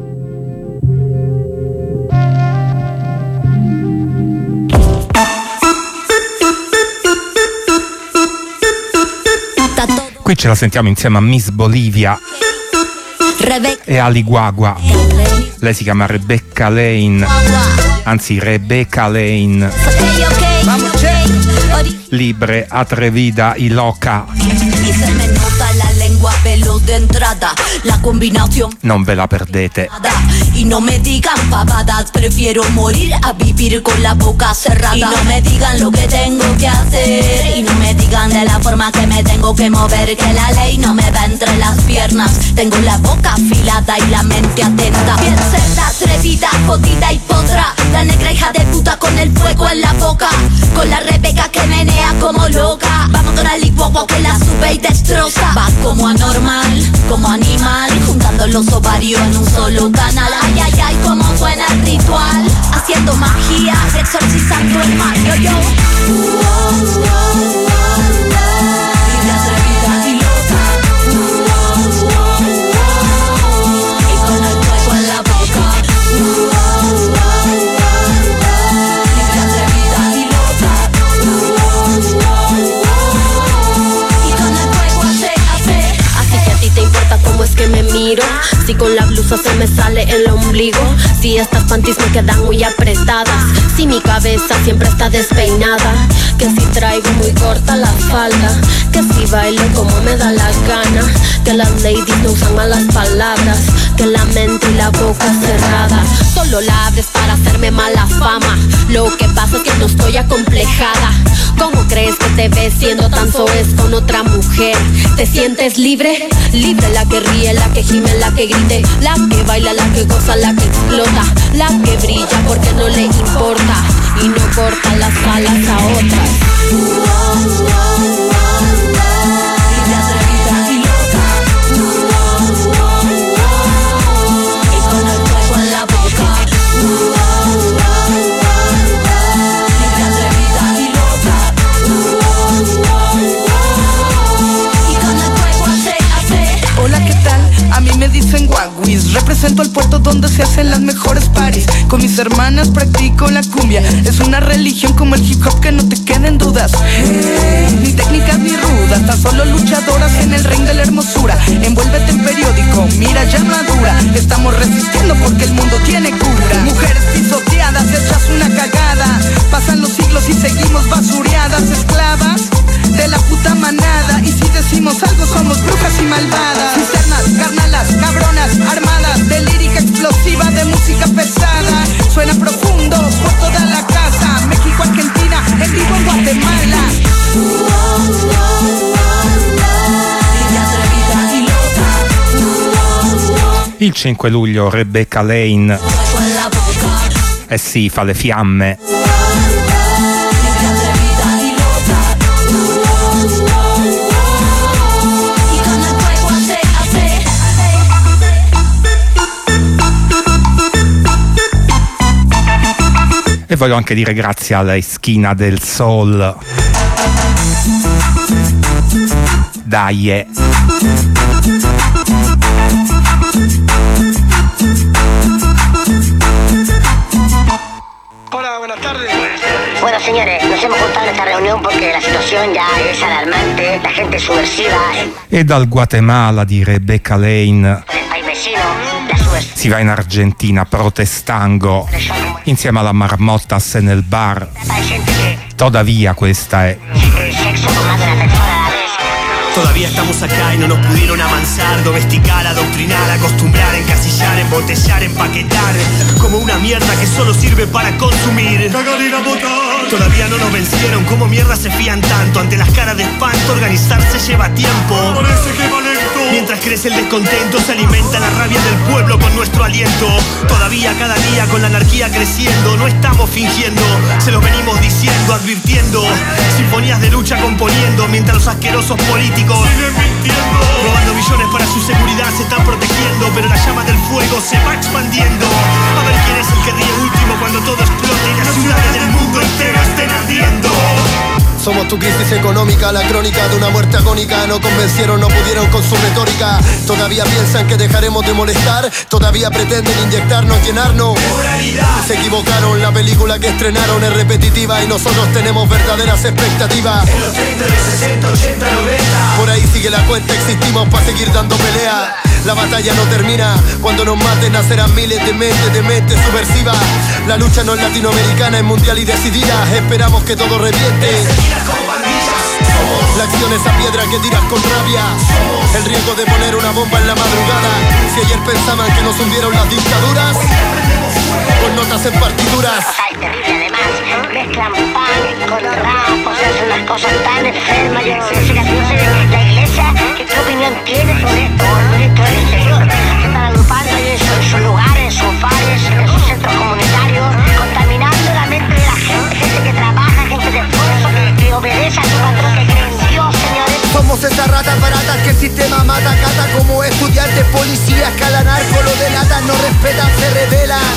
Qui ce la sentiamo insieme a Miss Bolivia e Ali Guagua. Lei si chiama Rebecca Lane, anzi Rebecca Lane. Libre, atrevida y loca. Y se me nota la lengua veloz de entrada, la combinación. Non ve la perdete. Y no me digan pavadas, prefiero morir a vivir con la boca cerrada. Y no me digan lo que tengo que hacer, y no me digan de la forma que me tengo que mover, que la ley no me va entre las piernas. Tengo la boca afilada y la mente atenta. Piensa la atrevida, jodida y potra, la negra hija de puta con el fuego en la boca, con la Rebeca que menea como loca. Vamos con el Iguagua que la sube y destroza. Va como anormal, como animal, juntando los ovarios en un solo canal. Ay, ay, ay, como suena el ritual, haciendo magia, exorcizando el mal. Yo, yo. Libre, atrevida y loca. Y con el fuego en la boca. Libre, atrevida y loca. Y con el fuego hace. Así que a ti te importa cómo es que me miro, si con la blusa se me sale el ombligo, si estas panties me quedan muy apretadas, si mi cabeza siempre está despeinada, que si traigo muy corta la falda, que si bailo como me da la gana, que las ladies no usan malas palabras, que la mente y la boca cerrada, solo la abres para hacerme mala fama. Lo que pasa es que no estoy acomplejada. ¿Cómo crees que te ves siendo tan soez con otra mujer? ¿Te sientes libre? Libre, la que ríe, la que gime, la que grite, la que baila, la que goza, la que explota, la que brilla porque no le importa y no corta las alas a otras. Libre, atrevida y loca, y con el fuego en la boca. Libre, atrevida y loca, y con el fuego hace. Hola, ¿qué tal? A mí me dicen Guaguis, represento el puerto donde se hacen las mejores parties. Con mis hermanas practico la cumbia, es una religión como el hip hop que no te queden dudas. Ni técnicas ni rudas, tan solo luchadoras en el ring de la hermosura. Envuélvete en periódico, mira ya madura. Estamos resistiendo porque el mundo tiene cura. Mujeres pisoteadas, hechas una cagada. Pasan los siglos y seguimos basureadas, esclavas de la puta manada. Y si decimos algo somos brujas y malvadas. Il 5 luglio Rebecca Lane, eh sì, fa le fiamme. E voglio anche dire grazie alla Eschina del Sol. Dai. Bueno, señores, nos hemos juntado en esta reunión porque la situación ya es alarmante, la gente es subversiva. E dal Guatemala di Rebecca Lane si va in Argentina protestango insieme alla Marmottas nel bar. Todavía questa è. Todavía estamos acá y no nos pudieron amansar, domesticar, adoctrinar, acostumbrar, encasillar, embotellar, empaquetar como una mierda que solo sirve para consumir. Todavía no nos vencieron, como mierda se fían tanto. Ante las caras de espanto, organizarse lleva tiempo. Mientras crece el descontento, se alimenta la rabia del pueblo con nuestro aliento. Todavía cada día con la anarquía creciendo, no estamos fingiendo, se los venimos diciendo, advirtiendo. Sinfonías de lucha componiendo, mientras los asquerosos políticos siguen mintiendo. Robando millones para su seguridad, se están protegiendo, pero la llama del fuego se va expandiendo. A ver quién es el que ríe último cuando todo explote y las ciudades del mundo entero estén ardiendo. Somos tu crisis económica, la crónica de una muerte agónica. No convencieron, no pudieron con su retórica. Todavía piensan que dejaremos de molestar. Todavía pretenden inyectarnos, llenarnos. Se equivocaron, la película que estrenaron es repetitiva y nosotros tenemos verdaderas expectativas. En los 30, los 60, 80, 90. Por ahí sigue la cuenta, existimos para seguir dando pelea. La batalla no termina, cuando nos maten nacerán miles de mentes subversivas. La lucha no es latinoamericana, es mundial y decidida. Esperamos que todo reviente. La acción es esa piedra que tiras con rabia. El riesgo de poner una bomba en la madrugada. Si ayer pensaban que nos hundieron las dictaduras, con notas en partituras. O sea, es terrible además, mezclan punk con rap, o sea, son unas cosas tan enfermas. Yo no sé la iglesia, ¿qué opinión tiene sobre esto? El ministro del Interior se están agrupando en sus lugares, en sus bares, en sus centros comunitarios, contaminando la mente de la gente, gente que trabaja, gente de esfuerzo, que obedece a su patrón, que cree en Dios, señores. Somos esas ratas baratas que el sistema mata, cata como estudiantes, policías, que a la narco lo delatan, no respetan, se rebelan.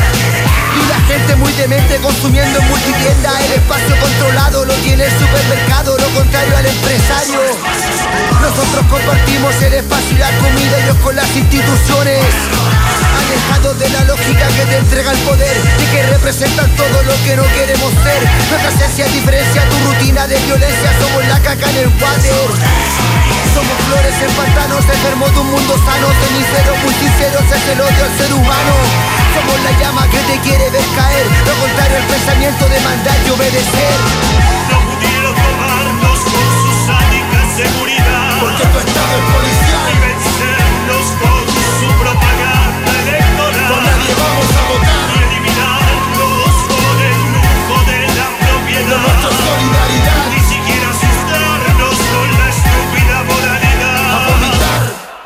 Y la gente muy demente consumiendo en multitienda. El espacio controlado lo tiene el supermercado, lo contrario al empresario. Nosotros compartimos el espacio y la comida, ellos con las instituciones. Alejados de la lógica que te entrega el poder y que representan todo lo que no queremos ser. Nuestra esencia diferencia tu rutina de violencia. Somos la caca en el water. Somos flores en pantanos, enfermos de un mundo sano. Ceniceros, multiceros, es el odio al ser humano. Somos la llama que te quiere ver caer. Lo contrario al pensamiento de mandar y obedecer. No pudieron tomarnos con su sádica seguridad, porque tu estado es policial, y vencernos con su propaganda electoral. Por nadie vamos a votar y eliminarnos con el lujo de la propiedad. No nuestra solidaridad, ni siquiera asustarnos con la estúpida moralidad. A vomitar.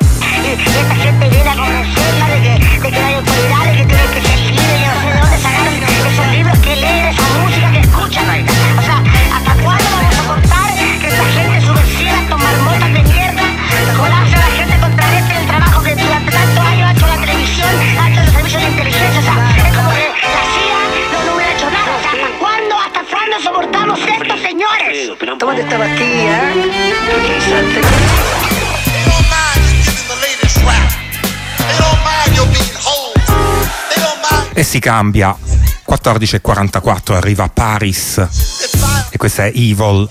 Esta gente viene a convencerla de que no hay autoridad, de que tienen que ser libres. Yo no sé de dónde sacaron esos libros que leen, esa música que escuchan, oiga. O sea, ¿hasta cuándo vamos a soportar que esta gente subversiva, tomar motas de mierda, colarse a la gente contrariamente en el trabajo que durante tantos años ha hecho la televisión, ha hecho los servicios de inteligencia? O sea, es como que la CIA no hubiera hecho nada. O sea, ¿hasta cuándo soportamos esto, señores? Tómate esta pastilla, ¿eh? E si cambia. 14:44 arriva Paris e questa è Evil.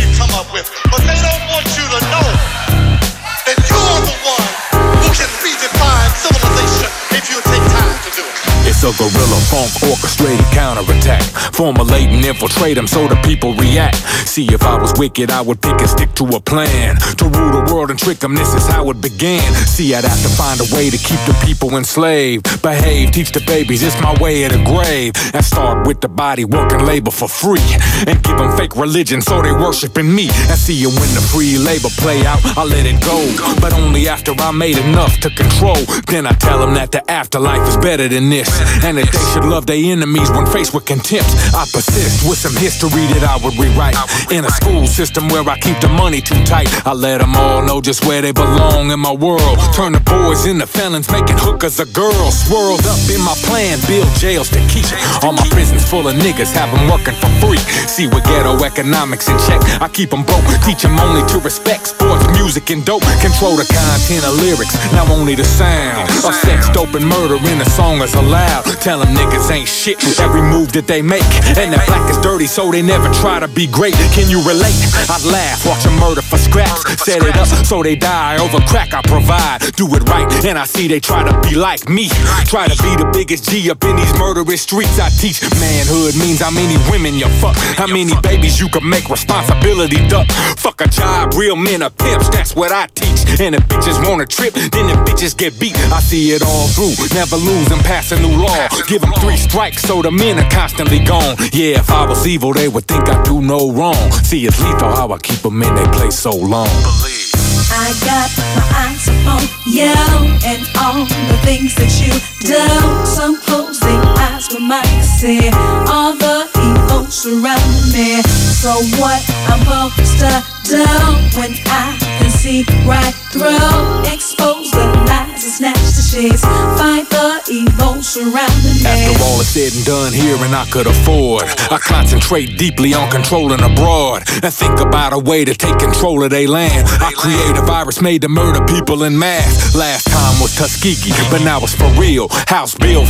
It's a guerrilla funk orchestrated counterattack. Formulate and infiltrate them so the people react. See, if I was wicked, I would pick and stick to a plan to rule the world world and trick them, this is how it began. See, I'd have to find a way to keep the people enslaved. Behave, teach the babies, it's my way of the grave. And start with the body, work and labor for free. And give them fake religion so they worshiping me. And see you when the free labor play out, I let it go. But only after I made enough to control. Then I tell them that the afterlife is better than this. And that they should love their enemies when faced with contempt. I persist with some history that I would rewrite. In a school system where I keep the money too tight, I let them all know just where they belong in my world. Turn the boys into felons, making hookers a girl. Swirled up in my plan, build jails to keep all my prisons full of niggas, have them working for free. See, with ghetto economics in check, I keep them broke, teach them only to respect sports, music, and dope. Control the content of lyrics, now only the sound of sex, dope, and murder in the song is allowed. Tell them niggas ain't shit, every move that they make. And that black is dirty, so they never try to be great. Can you relate? I'd laugh, watch them murder for scraps. Set it up so they die over crack I provide. Do it right, and I see they try to be like me. Try to be the biggest G up in these murderous streets. I teach manhood means how many women you fuck, how many babies you can make responsibility duck. Fuck a job, real men are pimps, that's what I teach. And if bitches wanna trip, then the bitches get beat. I see it all through, never lose and pass a new law. Give them 3 strikes so the men are constantly gone. Yeah, if I was evil, they would think I do no wrong. See, it's lethal how I keep them in their place so long. I got my eyes upon you and all the things that you do. Some closing eyes but might see all the evil surrounding me. So what I'm supposed to do when I can see right through? Expose the lies and snatch the sheets, fight the evil surrounding me. After all is said and done here and I could afford, I concentrate deeply on controlling abroad and think about a way to take control of their land. I create a virus made to murder people in mass. Last time was Tuskegee, but now it's for real. House Bill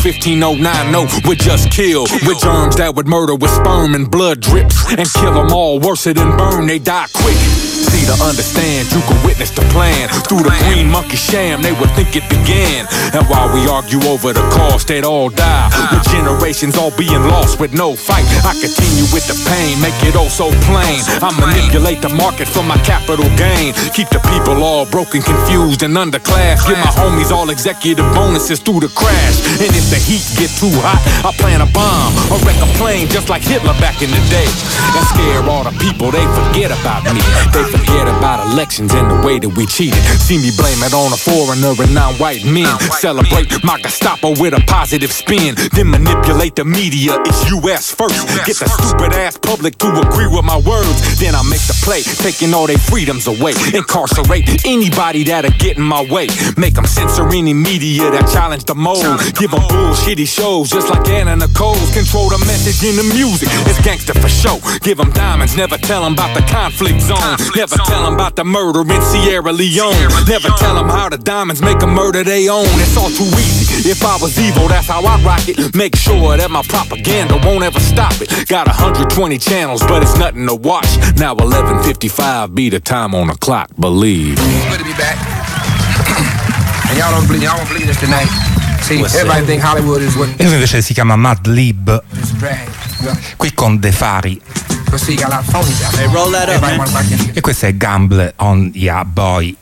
15090 would just kill with germs that would murder with sperm and blood drips and kill them all worse than burn, they die quick. See, to understand, you can witness the plan. Through the green monkey sham, they would think it began. And while we argue over the cost, they'd all die, with generations all being lost with no fight. I continue with the pain, make it oh so plain. I manipulate the market for my capital gain. Keep the people all broken, confused, and underclass. Give my homies all executive bonuses through the crash. And if the heat get too hot, I plant a bomb or wreck a plane just like Hitler back in the day. And scare all the people, they forget about me. They forget about elections and the way that we cheated. See me blame it on a foreigner and non-white men. Celebrate my Gestapo with a positive spin. Then manipulate the media, it's US first. Get the stupid ass public to agree with my words. Then I make the play, taking all their freedoms away. Incarcerate anybody that'll get in my way. Make them censor any media that challenge the mold. Give them bullshitty shows just like Anna Nicole's. Control the message in the music, it's gangster for show. Give them diamonds, never tell them about the conflict zone. Never tell them about the murder in Sierra Leone. Never tell them how the diamonds make a murder they own. It's all too easy. If I was evil, that's how I rock it. Make sure that my propaganda won't ever stop it. Got 120 channels, but it's nothing to watch. Now 11:55 be the time on the clock, believe. It's good to be back. And y'all won't believe this tonight. See, everybody think Hollywood is what... Questo invece si chiama Mad Lib. Qui con De Fari. Hey, roll that up, man. E questo è Gamble on Ya Boy.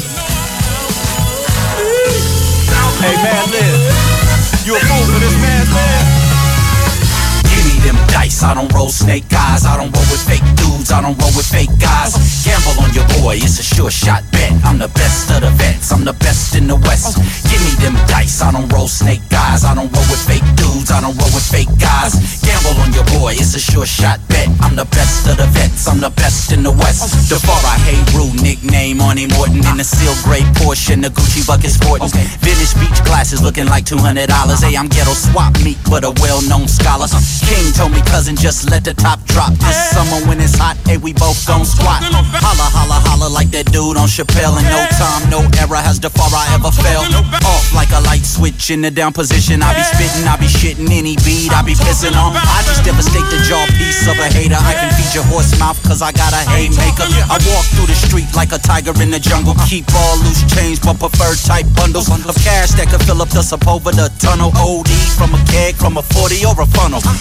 Hey, man, live. You a fool for this, man, live. Give me them dice, I don't roll snake eyes. I don't roll with fake dudes, I don't roll with fake guys. Gamble on your boy, it's a sure shot bet. I'm the best of the vets, I'm the best in the West. Give me them dice, I don't roll snake eyes. I don't roll with fake dudes, I don't roll with fake guys. Gamble on your boy, it's a sure shot bet. I'm the best of the vets, I'm the best in the West. DeFara, hey, rude nickname on him, Morton. In the steel gray Porsche and the Gucci bucket sporting. Vintage beach glasses looking like $200. Hey, I'm ghetto swap meet, but a well-known scholar. King told me, cousin, just let the top drop. This summer when it's hot, hey, we both gon' squat. Holla, holla, holla like that dude on Chappelle. In no time, no era has DeFara ever fell. Off like a light switch in the down position. I be spitting, I be shitting any beat I be pissing on. I just devastate the jaw piece of a hater. I can feed your horse mouth cause I got a haymaker. I walk through the street like a tiger in the jungle. Keep all loose change but prefer tight bundles of cash that could fill up the Sepulveda tunnel. OD from a keg, from a 40 or a funnel. Give me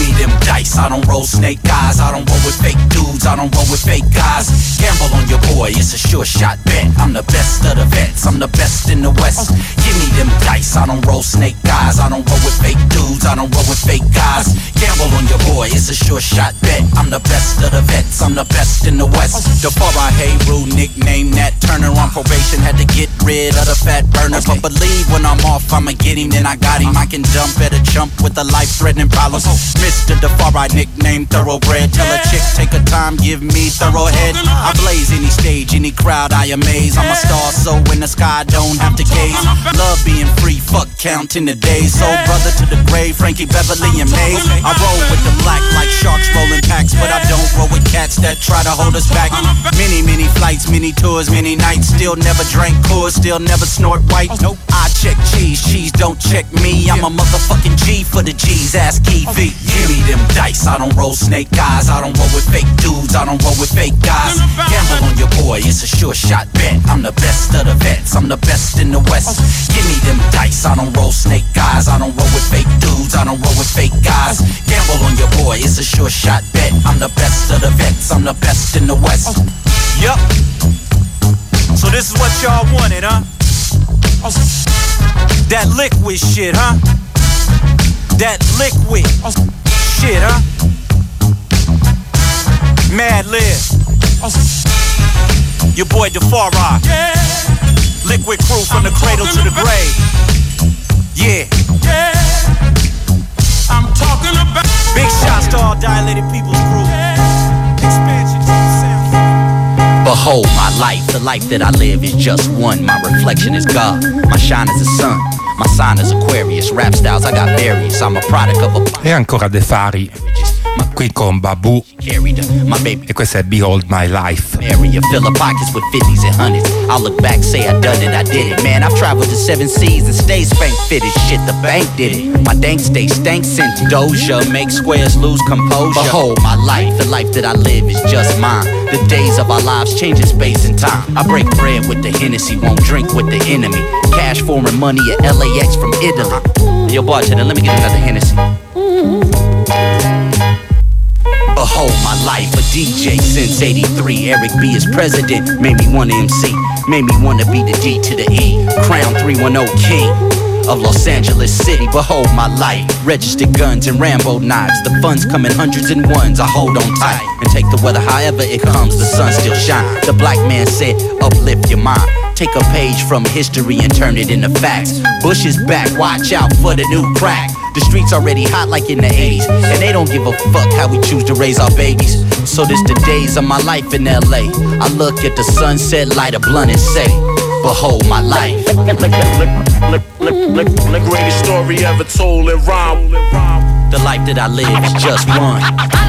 me them dice. I don't roll snake eyes. I don't roll with fake dudes. I don't roll with fake guys. Gamble on your boy, it's a sure shot bet. I'm the best of the vets. I'm the best in the West. Give me them dice. I don't roll snake eyes. I don't roll with fake dudes. I don't roll with fake guys. Gamble on your boy, it's a sure shot bet. I'm the best of the vets. I'm the best in the West. The Farah Rule nickname that Turner on probation had to get rid of the fat burner. But believe when I'm off, I'ma get him, then I got him. I can jump at a jump with a life-threatening problems. Mr. DeFari, nickname thoroughbred. Tell a chick, take her time, give me thorough head. I blaze any stage, any crowd, I amaze. I'm a star, so in the sky, don't have to gaze. Love being free, fuck counting the days. Soul brother to the grave, Frankie Beverly and Maze. I roll with the black like sharks rolling packs, but I don't roll with cats that try to hold us back. Many flights, many tours, many nights. Still never drank Coors, still never snort white. Nope. I check cheese don't check me. I'm a motherfucking G for the G's, ask Key V. Give me them dice, I don't roll snake eyes. I don't roll with fake dudes, I don't roll with fake guys. Gamble on your boy, it's a sure shot bet. I'm the best of the vets, I'm the best in the West. Give me them dice, I don't roll snake eyes. I don't roll with fake dudes, I don't roll with fake guys. Gamble on your boy, it's a sure shot bet. I'm the best of the vets, I'm the best in the West. Yup. So this is what y'all wanted, huh? That liquid shit, huh? That liquid shit, huh? Mad Lib. Your boy DeFari. Liquid crew from the cradle to the grave. Yeah. I'm talking about big shots to all Dilated People's crew. Expansion to the sound. Behold my life, the life that I live is just one. My reflection is God, my shine is the sun. My sign is Aquarius, rap styles I got various. I'm a product of a... E ancora DeFari, qui con Babu, e questa è Behold My Life. Area, fill up pockets with 50s and 100s. I'll look back, say I done it, I did it. Man, I've traveled to 7 seas and stayed spank fitted. Shit, the bank did it. My dank stay stank sent Doja, make squares lose composure. Behold my life, the life that I live is just mine. The days of our lives change in space and time. I break bread with the Hennessy, won't drink with the enemy. Cash foreign money at LAX from Italy. Yo, bartender, let me get another Hennessy. Behold my life, a DJ since 83. Eric B is president, made me wanna MC. Made me wanna be the D to the E. Crown 310 king of Los Angeles City. Behold my life, registered guns and Rambo knives. The funds come in hundreds and ones, I hold on tight and take the weather however it comes, the sun still shine. The black man said, uplift your mind. Take a page from history and turn it into facts. Bush is back, watch out for the new crack. The streets already hot like in the 80s, and they don't give a fuck how we choose to raise our babies. So this the days of my life in LA. I look at the sunset, light a blunt and say, behold my life. Greatest story ever told in rhyme. The life that I live is just one.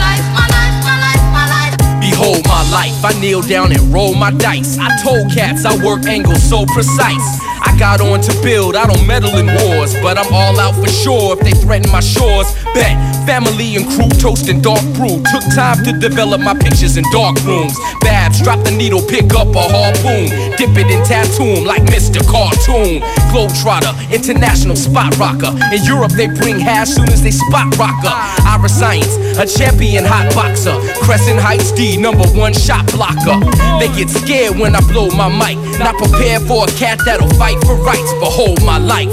Behold my life, I kneel down and roll my dice. I told cats I work angles so precise. I got on to build, I don't meddle in wars, but I'm all out for sure if they threaten my shores. Bet, family and crew toasting dark brew. Took time to develop my pictures in dark rooms. Babs, drop the needle, pick up a harpoon. Dip it in tattoo 'em like Mr. Cartoon. Globetrotter, international spot rocker. In Europe they bring hash soon as they spot rocker. Ira Science, a champion hot boxer. Crescent Heights D, #1 shot blocker. They get scared when I blow my mic. Not prepared for a cat that'll fight for rights. Behold my life.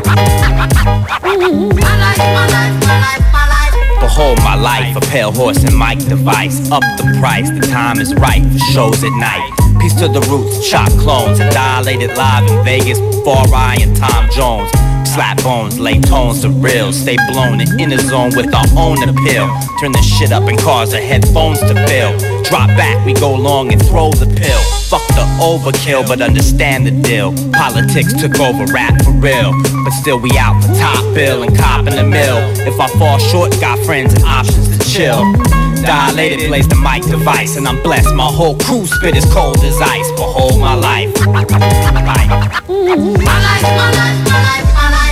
Behold my life, a pale horse and mic device. Up the price, the time is right for shows at night. Peace to the roots, chop clones, and Dilated live in Vegas. Farah and Tom Jones. Slap bones, lay tones to real. Stay blown and in the zone with our own appeal. Turn the shit up and cause the headphones to fill. Drop back, we go long and throw the pill. Fuck the overkill, but understand the deal. Politics took over rap for real, but still we out for top bill and cop in the mill. If I fall short, got friends and options to chill. Dilated plays the mic device, and I'm blessed. My whole crew spit as cold as ice. Behold my life. My life, my life, my life, my life.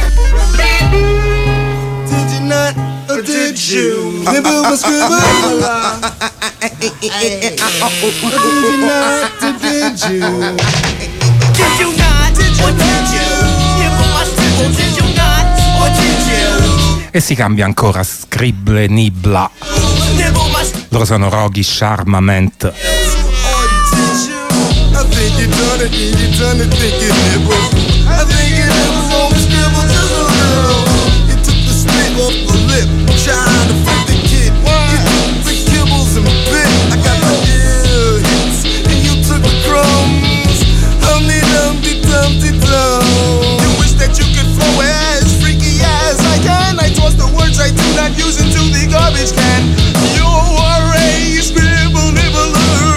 Did you not, or did you? Scribble, scribble, did you not, or did you? Did you not, or did you? Give my scribble, did you not, or did you? e si cambia ancora Scribble Nibla. Loro sono Rogish Armament. I think you done it, and you done it thinking nibble. I think it was on the scribble to the girl. You took the spit off the lip, trying to flip the kid. You took the kibbles and bit. I got the ill hits, and you took the crumbs. Humpty Dumpty Dumpty Dum. You wish that you could throw as freaky as I can. I toss the words I do not use into the garbage can. You are a scribble nibbler.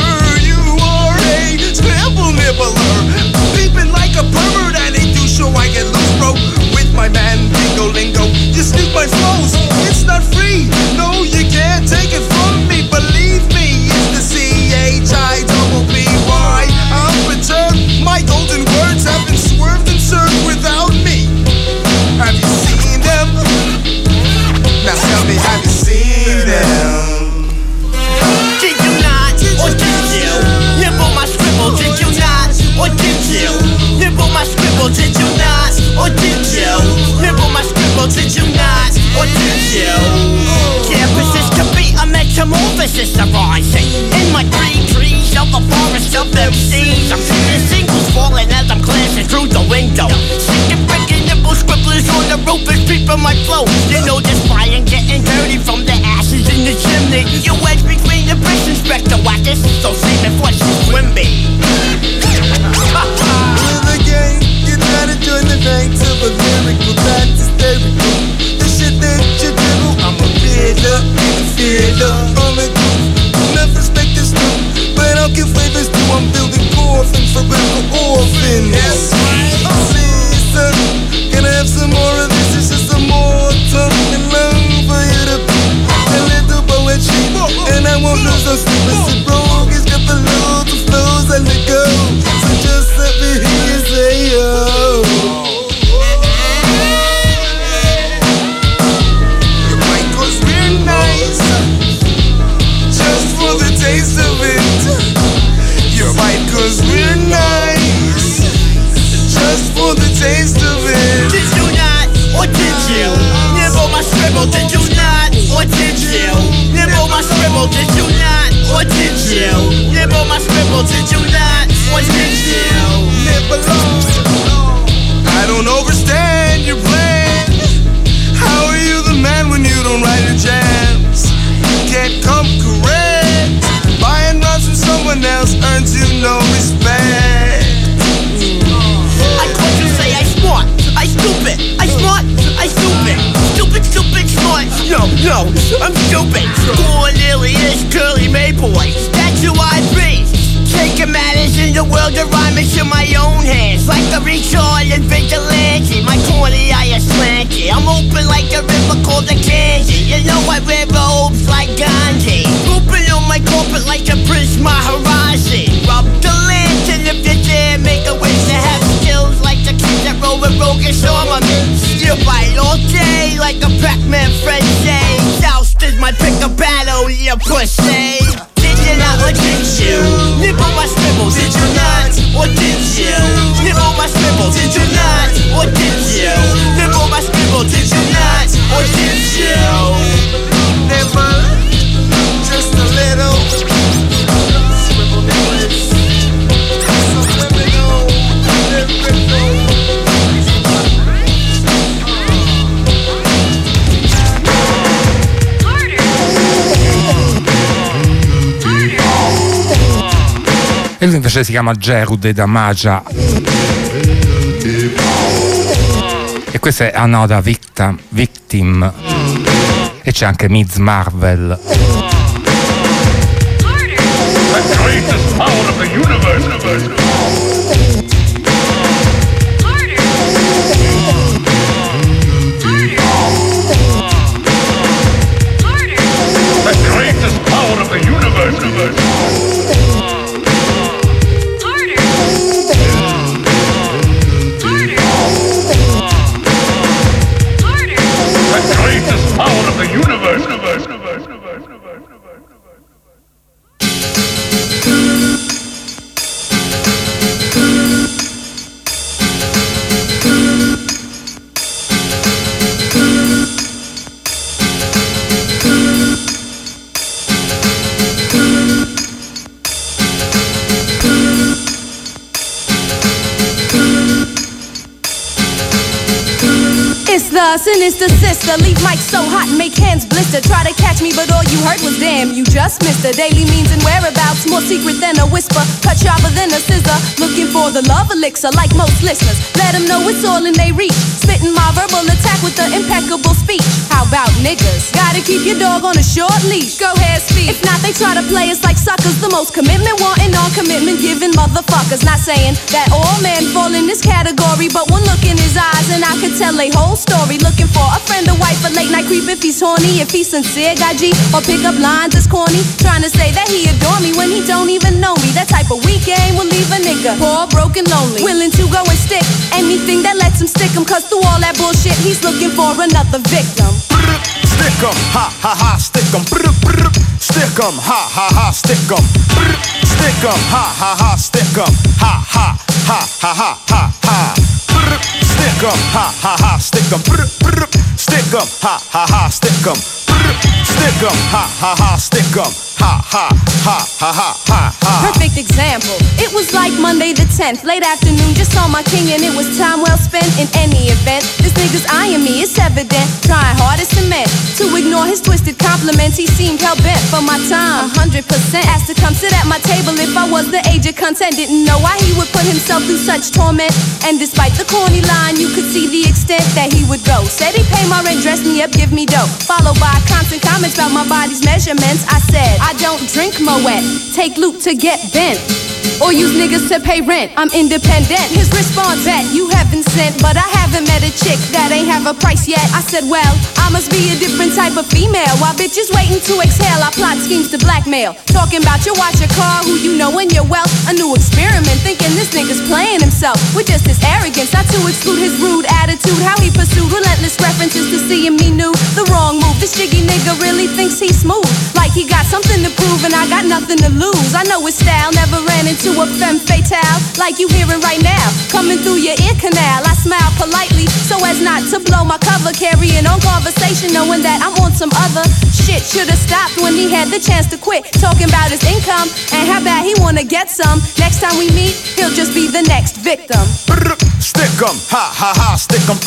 Nibbler, peeping like a pervert and they do show I get loose, bro. With my man Bingo Lingo, you sneak my flows. It's not free, no, you can't take it from me. Believe me, it's the CHIBBY. I'm perturbed, my golden words have been swerved and served without me. Have you seen them? Now tell me, have you seen them? Did you not, or did you? Nibble my scribble, did you not? Or did you? Nibble my scribble, did you not? Or did you? Nibble my scribble, did you not? Or did you? Campuses could be a metamorphosis arising in my green trees of the forest of MCs. I'm seeing singles falling as I'm glancing through the window. Sneaking, breaking, nibble scribblers on the roof as people my flow. You know this fire getting dirty from the ashes in the chimney. You wedge between the bricks, Inspector Wackers, so save it for swim me. With the game, you try to join the ranks of a lyrical that's hysterical. The shit that you dribble, I'm a feeler, I'm a goof. Enough respect is new, but I'll give flavors too. I'm building coffins for biblical orphans. Yes, Caesar, can I have some more of this? It's just some more tongue and lung for you to be a little poetry. And I won't lose no sleep. It's broke, it's got the loads of flows and the go. So just let me hear you say yo. Your mic goes real nice, just for the taste of it. Your mic goes real nice, just for the taste of it. Did you not, or did you? Nibble my scribble, did you not? Or did you? Nibble my scribble, did you not? Or did you? Nibble my scribble, did you not? Or did you? Nibble on. I don't understand your plan. How are you the man when you don't write your jams? Can't come correct. Buying rhymes from someone else earns you no respect. I thought you say I smart, I stupid, I smart, I stupid. Stupid, stupid, smart. No, I'm stupid. Cornelius Curly Mayboy, that's who I be. Taking matters in the world of rhyme into my own hands. Like a retarded vigilante, my corny eye is slanty. I'm open like a river called the Ganges. You know I wear robes like Gandhi. Open on my carpet like a Prince Maharaji. Rub the lantern if you dare, make a wish to have skills like the kids that roll with roguish armaments. You bite all day like a Pac-Man Frenzy. Soust is my pick a battle, you pussy. Did you not or did you? Nibble my scribble, did you not? Or did you? Nibble my scribble, did you not? Or did you? Nibble my scribble, did you not? Or did you? Never, just a little. Scribble nibbles. Subliminal, lyrical. E lui invece si chiama Gerude Damaja e questa è Another Victim e c'è anche Ms. Marvel. The greatest power of the universe. The greatest power of the universe. Power of the universe. It's the sinister sister, leave mic so hot, make hands blister. Try to catch me, but all you heard was damn, you just missed the daily means and whereabouts. More secret than a whisper, cut sharper than a scissor. Looking for the love elixir, like most listeners. Let them know it's all in they reach. Spitting my verbal attack with the impeccable speech. How about niggas? Gotta keep your dog on a short leash. Go ahead, speak. If not, they try to play us like suckers. The most commitment wanting, non-commitment giving motherfuckers. Not saying that all men fall in this category, but one look in his eyes and I could tell a whole story. Looking for a friend, a wife, a late night creep if he's horny. If he's sincere, got G, or pick up lines that's corny. Trying to say that he adore me when he don't even know me. That type of weak game will leave a nigga poor, broken, lonely. Willing to go and stick anything that lets him stick him. Cause through all that bullshit, he's looking for another victim. Stick 'em, ha ha ha, stick 'em. Stick 'em, ha ha ha, stick 'em. Stick 'em, ha ha ha, stick 'em. Ha ha ha ha ha ha ha. Stick 'em, ha ha ha, stick 'em. Stick 'em, ha ha ha, stick 'em. Stick 'em, ha ha ha, stick 'em. Ha ha ha ha ha ha ha. Perfect example. It was like Monday the 10th, late afternoon, just saw my king and it was time well spent. In any event, this nigga's eyeing me, it's evident. Trying hard as cement to ignore his twisted compliments. He seemed hell-bent for my time, 100%. Asked to come sit at my table if I was the age of consent. Didn't know why he would put himself through such torment. And despite the corny line, you could see the extent that he would go. Said he'd pay my rent, dress me up, give me dough. Followed by constant comments about my body's measurements. I said, I don't drink Moet, take loot to get bent, or use niggas to pay rent. I'm independent. His response, bet you haven't sent, but I haven't met a chick that ain't have a price yet. I said, well, I must be a different type of female. While bitches waiting to exhale, I plot schemes to blackmail. Talking about you watch a car, who you know and your wealth. A new experiment, thinking this nigga's playing himself with just his arrogance. Not to exclude his rude attitude, how he pursued relentless references to seeing me new. The wrong move. This jiggy nigga really thinks he's smooth, like he got something to prove and I got nothing to lose. I know his style, never ran into a femme fatale like you hearing right now, coming through your ear canal. I smile politely so as not to blow my cover, carrying on conversation knowing that I'm on some other shit. Should've stopped when he had the chance to quit, talking about his income and how bad he wanna get some. Next time we meet, he'll just be the next victim. Stick 'em, ha ha ha, stick 'em.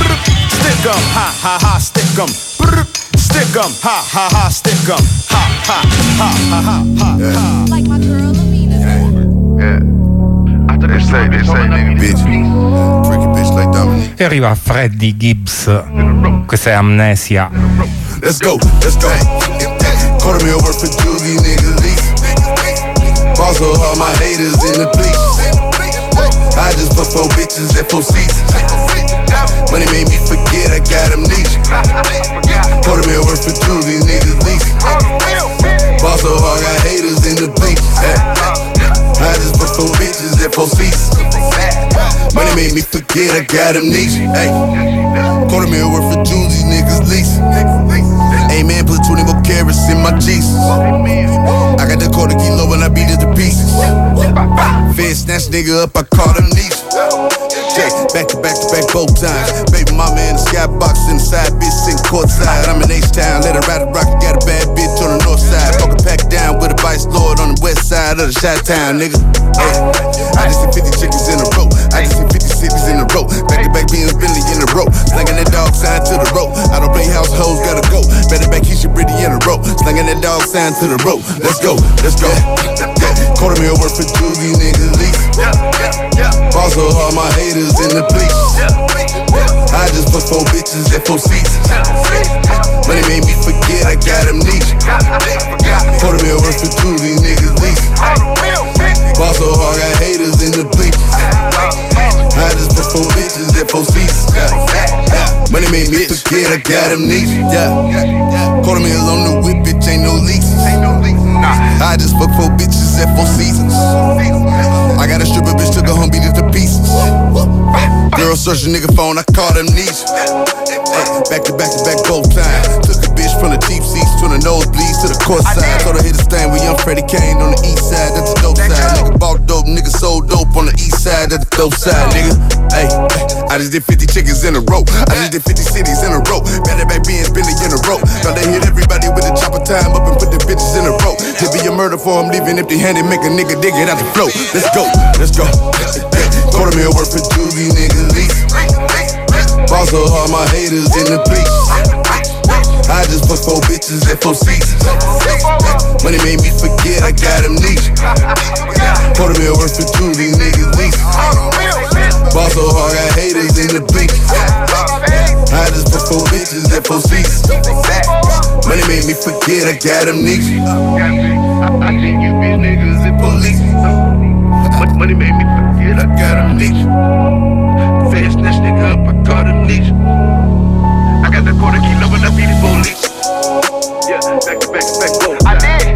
Stick 'em, ha ha ha, stick 'em. Stick 'em, ha ha ha, stick 'em. Ha ha ha ha ha ha. Like my girl Amina. They say, nigga, bitch. Tricky bitch like Dominique. E arriva Freddie Gibbs. Questa è Amnesia. Let's go. Quarter meal worth for Julie, nigga, lease. Also all my haters in the police. I just put 4 bitches at 4 seats. Money made me forget I got amnesia. Quarter meal worth for Julie, nigga, lease. Also all got haters in the police. I just put 4 bitches at 4 seats. Money made me forget I got amnesia. Ay. Quarter meal worth for Julie, niggas lease. Hey man, put 20 more carats in my Jesus. I got the quarter kilo and I beat it to pieces. Fed snatch nigga up, I caught amnesia. Back to back both times. Baby mama in the skybox in the side, bitch sitting courtside. I'm in H-Town, let her ride a rocket, got a bad bitch on the north side. Fucking pack down with a vice lord on the west side of the Chi-Town, nigga. Hey, I just see 50 chickens in a row. I just see 50 cities in a row. Back to back being Billy in a row. Slanging that dog sign to the road. I don't play house hoes, gotta go. Better back Keisha Britty in a row. Slanging that dog sign to the road. Let's go. Quarter meal worth for Julie, nigga, lease. Also all my haters in the police. I just put 4 bitches at 4 seats. Money made me forget I got amnesia. Quarter meal worth for Julie, niggas lease. Also all got haters in the police. I just put 4 bitches at 4 seats. Money made me forget I got amnesia. Quarter meal on the whip, bitch, ain't no leases. I just fuck 4 bitches at 4 seasons. I got a stripper bitch, took her home, beat it to pieces. Girl search a nigga phone, I caught amnesia. Back to back both times. Took a bitch from the deep seats to the nosebleeds to the court side. Told her hit a stand with young Freddie Kane on the east side, that's the dope side. Nigga bought dope, nigga sold dope on the east side, that's the dope side, nigga. Hey, I just did 50 chickens in a row. I just did 50 cities in a row. Better back being Bentley in a row. Now they hit everybody with a chopper, time up and put the bitches in a row. To be a murder for I'm leaving empty-handed, make a nigga dig it out the flow. Let's go, let's go. Quarter mil worth for Julie, nigga, lease. Boss of all my haters in the bleach. I just put 4 bitches at 4 seats. Money made me forget I got amnesia. Quarter mil worth for Julie, nigga, lease. Boss so hard, got haters in the bleach. I just put 4 bitches at 4 seats. Money made me forget I got amnesia. I think you bitch niggas in police. Money made me forget I got amnesia. Fast this nigga up, I caught amnesia. I got the quarter kilo when I beat the police. Yeah, back to back to back, go. I did.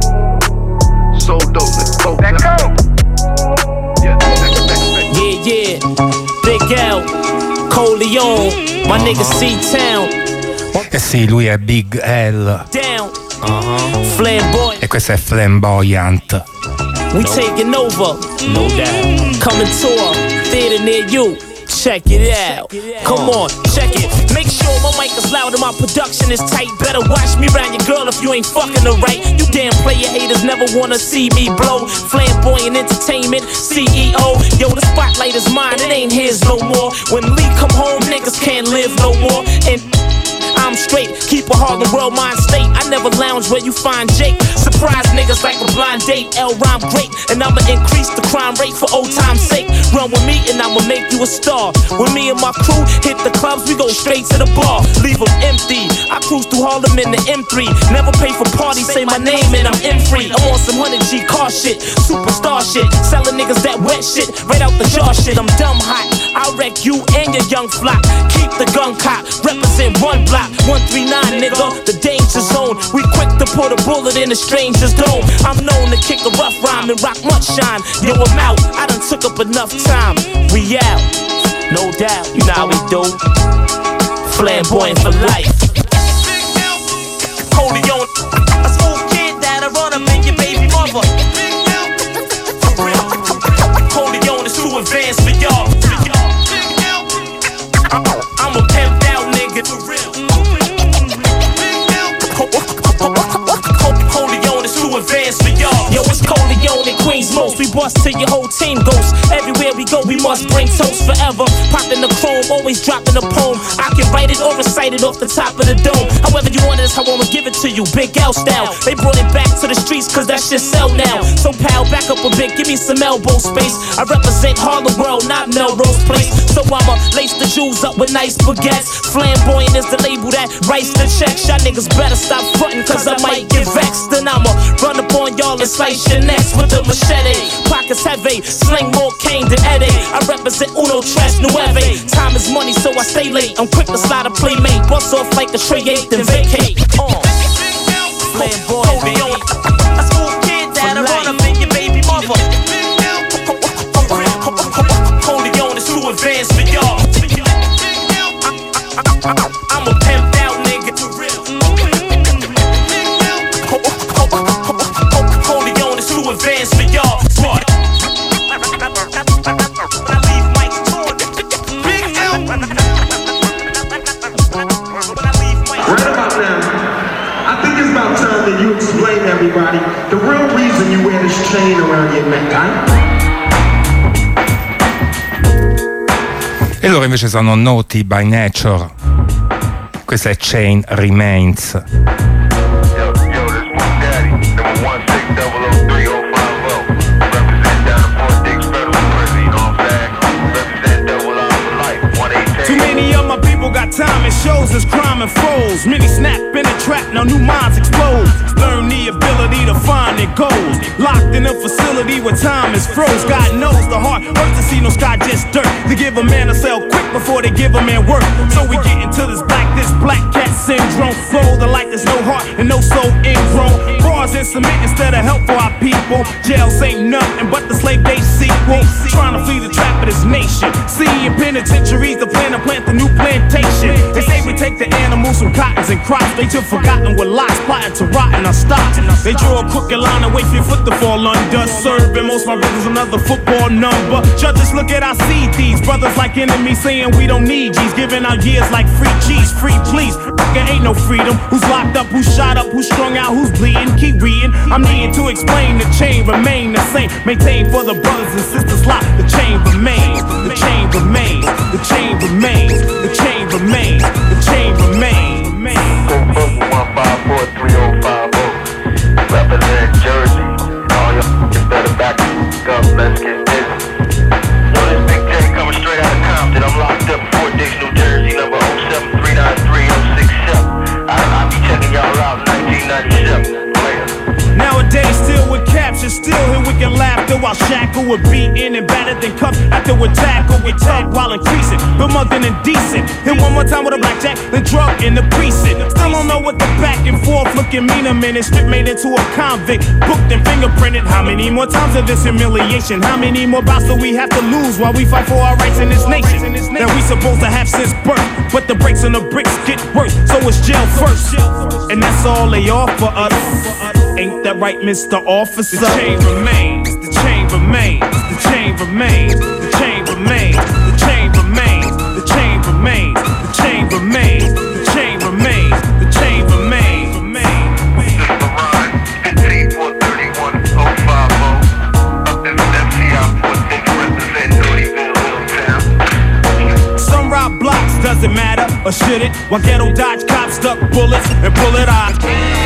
So dope, let's go. Back home. Yeah, back to back to back. Yeah, Big L, Coleon, my nigga C-Town. Eh sì, lui è Big L. Down, Flamboyant. E questo è Flamboyant. We taking over, no doubt. Coming tour, theater near you. Check it out. Come on, check it. Make sure my mic is loud and my production is tight. Better watch me round your girl if you ain't fucking her right. You damn player haters never wanna see me blow. Flamboyant Entertainment, CEO. Yo, the spotlight is mine, it ain't his no more. When Lee come home, niggas can't live no more. And I'm straight, keep a Harlem World mind state. I never lounge where you find Jake. Surprise niggas like a blind date. L-Rhyme great, and I'ma increase the crime rate for old time's sake. Run with me and I'ma make you a star. When me and my crew hit the clubs, we go straight to the bar. Leave them empty. I cruise through Harlem in the M3. Never pay for parties, say my name and I'm M-free. I'm on some 100G car shit, superstar shit. Selling niggas that wet shit, right out the jar shit. I'm dumb hot, I'll wreck you and your young flock. Keep the gun cop, represent one block. 139, nigga, the danger zone. We quick to put a bullet in a stranger's dome. I'm known to kick a rough rhyme and rock much shine. Yo, I'm out, I done took up enough time. We out, no doubt, you know how we do. Flamboyant for life. Coleon, a school kid that'll run up in your baby mother. Coleon is too advanced for y'all. I'm a pimped out nigga for real. Coleon is too advanced for y'all. Yo, it's Coleon and Queens most. We bust till your whole team goes. Everywhere we go, we must bring toast forever. Popping the chrome, always dropping a poem. I can write it or recite it off the top of the dome. However you want it, is how I'ma give it to you. Big L style. They brought it back to the streets cause that shit sell now. So pal, back up a bit, give me some elbow space. I represent Harlem World, not Melrose Place. So I'ma lace the jewels up with nice baguettes. Flamboyant is the label that writes the checks. Y'all niggas better stop frontin' cause I might get vexed. Then I'ma run up on y'all and slice your necks with a machete. Pockets heavy, sling more cane than Eddie. I represent Uno Tres Nueve. Time is money so I stay late. I'm quick to slide a playmate. Bust off like a tray 8 then vacate. Flamboyant, baby. A school kid that'll run up in your baby mother. Coleon is too advanced for y'all. I'm a pimped out nigga for real. Coleon is too advanced for y'all. Smart. You explain to everybody the real reason you wear this chain around your neck, huh? E loro invece sono Naughty by Nature. Questa è Chain Remains. Too many of my people got time and shows as crime and froze. Many snap in a trap, now new minds explode. Learn the ability to find their goals. Locked in a facility where time is froze. God knows the heart hurts to see no sky, just dirt. To give a man a cell quick before they give a man work. So we get into this black cat syndrome. Roll the something like there's no heart and no soul ingrown. Bars and cement instead of help for our people. Jails ain't nothing but the slave day sequel. Trying to flee the trap of this nation. See in penitentiaries the plan to plant the new plantation. They say we take the animals from cottons and crops. They just forgotten what lies plotting to rot in our stocks. They draw a crooked line and wait for your foot to fall under. Serving most my brothers another football number. Judges look at our CDs. Brothers like enemies saying we don't need G's. Giving out years like free cheese, free please. There ain't no freedom. Who's locked up, who's shot up, who's strung out, who's bleeding. Keep reading. I'm needing to explain the chain remain the same. Maintain for the brothers and sisters locked. The chain remains. The chain remains. The chain remains. The chain remains. The chain remains. 1543050. Represent Jersey. All y'all better back up. Let's get busy. Yo, this Big J coming straight out of Compton. I'm locked up in Fort Dix, New Jersey, number 07393-067. I'll be checking y'all out in 1997. Nowadays, still with capture, still here we can laugh through our shackle with beaten and battered and cuffed after we tackle. We tug while increasing, but more than indecent. Hit one more time with a blackjack, then drug in the precinct. Still don't know what the back and forth looking mean a minute. Strip made into a convict, booked and fingerprinted. How many more times of this humiliation? How many more bouts do we have to lose while we fight for our rights in this nation that we supposed to have since birth? But the breaks on the bricks get worse, so it's jail first, and that's all they offer us. Ain't that right, Mr. Officer? The chain remains, the chain remains, the chain remains, the chain remains, the chain remains, the chain remains, the chain remains, the chain remains, the chain remains. Mr. Ron, 15431-050. Up in the MCI Fort Dix, represent Naughtyville, Little Town. Some rock blocks, doesn't matter, or should it? While ghetto dodge cops stuck bullets and bullet eyes.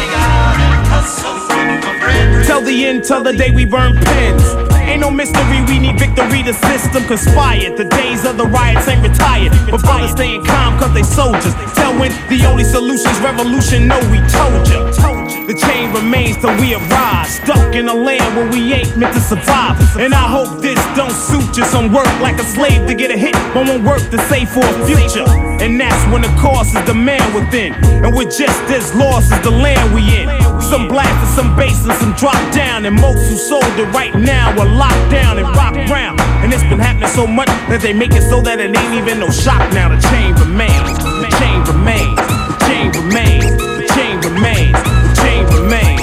Till the end, till the day we burn pens. Ain't no mystery, we need victory. The system conspired. The days of the riots ain't retired. But brothers staying calm cause they soldiers. Tell when the only solution's revolution. No, we told ya. The chain remains till we arise. Stuck in a land where we ain't meant to survive. And I hope this don't suit you. Some work like a slave to get a hit, but won't work to save for a future. And that's when the cause is the man within. And we're just as lost as the land we in. Some blast and some bass and some drop down. And most who sold it right now are locked down and rock round. And it's been happening so much that they make it so that it ain't even no shock now. The chain remains, the chain remains, the chain remains, the chain remains, the chain remains.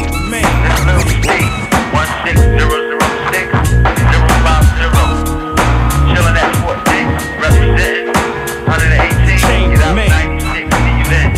This little Steve, 16006-050. Chillin' at Fort Dix, representing 118. Chain get out remains. 96, see you then.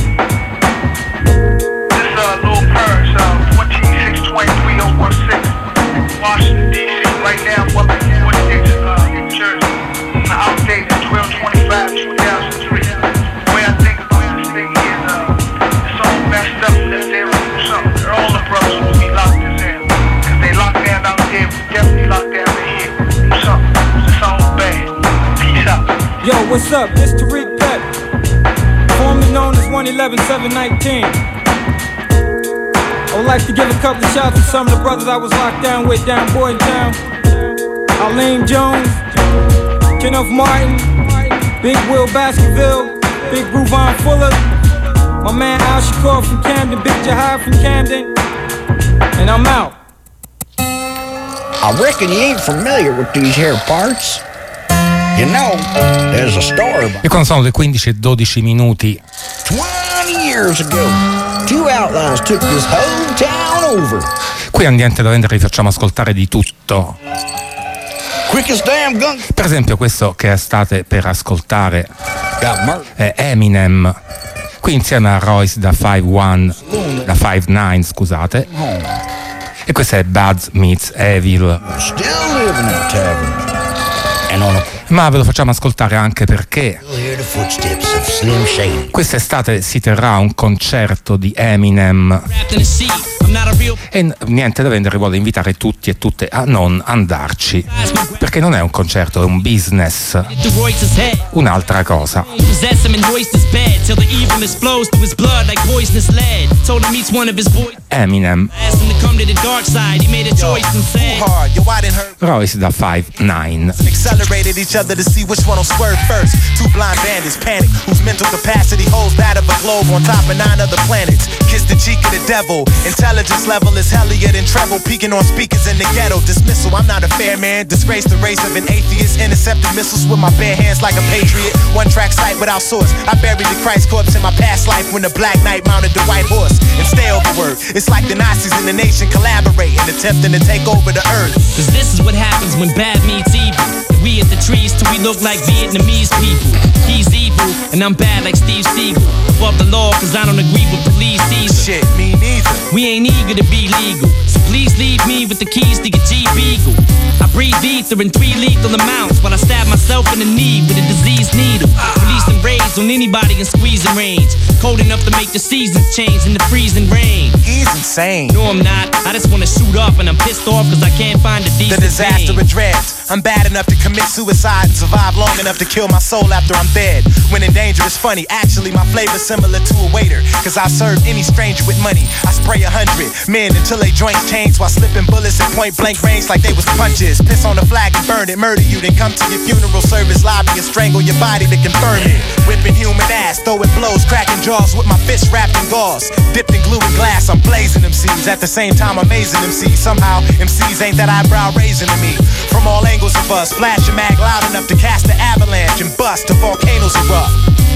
This Lil Purse, 12623-016. Washington, D.C. right now, welcome to Fort Dix, New Jersey. The outdate is 12/25/2003. The way I think about this thing is, it's all messed up. Let's say do something. All the brothers will be locked in there. Cause they locked down out there, we definitely locked down in here. Do something. It's all bad. Peace out. Yo, what's up? It's Tariq Pep, formerly known as 111-719. I would like to give a couple of shouts to some of the brothers I was locked down with down Boytown. Arlene Jones, Kenneth Martin, Big Will Baskerville, Big Ruvon Fuller, my man Al Shakur from Camden, Big Jahai from Camden, and I'm out. I reckon you ain't familiar with these here parts. You know, there's a story about E quando sono le 15:12 minuti 20 years ago. Two outlaws took this whole town over. qui a Niente da Vendere vi facciamo ascoltare di tutto. Quickest damn gun. Per esempio questo che state per ascoltare è Eminem, qui insieme a Royce da 5'9", scusate, e questo è Bad Meets Evil. Ma ve lo facciamo ascoltare anche perché quest'estate si terrà un concerto di Eminem E niente da vendere, vuole invitare tutti e tutte a non andarci, perché non è un concerto, è un business. Un'altra cosa. Eminem, Royce da 5'9". Accelerated each other to see which one will swerve first. Two blind bandits panic, whose mental capacity holds that of a globe on top of 9 other planets. Kiss the cheek of the devil. Intelligence level is hellier than treble, peaking on speakers in the ghetto. Dismissal, I'm not a fair man. Disgrace the race of an atheist. Intercepted missiles with my bare hands like a patriot. One track sight without source. I buried the Christ corpse in my past life when the Black Knight mounted the white horse. And stay overword. It's like the Nazis in the nation collaborating, attempting to take over the earth. Cause this is what happens when bad meets evil. We at the trees till we look like Vietnamese people. He's evil and I'm bad like Steve Seagal. Above the law cause I don't agree with police either. Shit, me neither. We ain't eager to be legal, so please leave me with the keys to your Jeep Eagle. I breathe ether in 3 lethal amounts while I stab myself in the knee with a diseased needle. Releasing rage on anybody in squeezing range. Cold enough to make the seasons change in the freezing rain. He's insane. No, I'm not. I just wanna shoot up and I'm pissed off cause I can't find a decent The disaster name. of dreads. I'm bad enough to commit suicide and survive long enough to kill my soul after I'm dead. When in danger it's funny. Actually my flavor's similar to a waiter, cause I serve any stranger with money. I spray 100 men until they joints change while slipping bullets at point blank range like they was punches. Piss on the flag and burn it, murder you, then come to your funeral service lobby and strangle your body to confirm it. Whipping human ass, throwing blows, cracking jaws with my fist wrapped in gauze. Dipped in glue and glass, I'm blazing MCs. At the same time amazing MCs. Somehow MCs ain't that eyebrow raising to me. From all angles of us, flash a mag loud enough to cast the avalanche and bust till volcanoes erupt.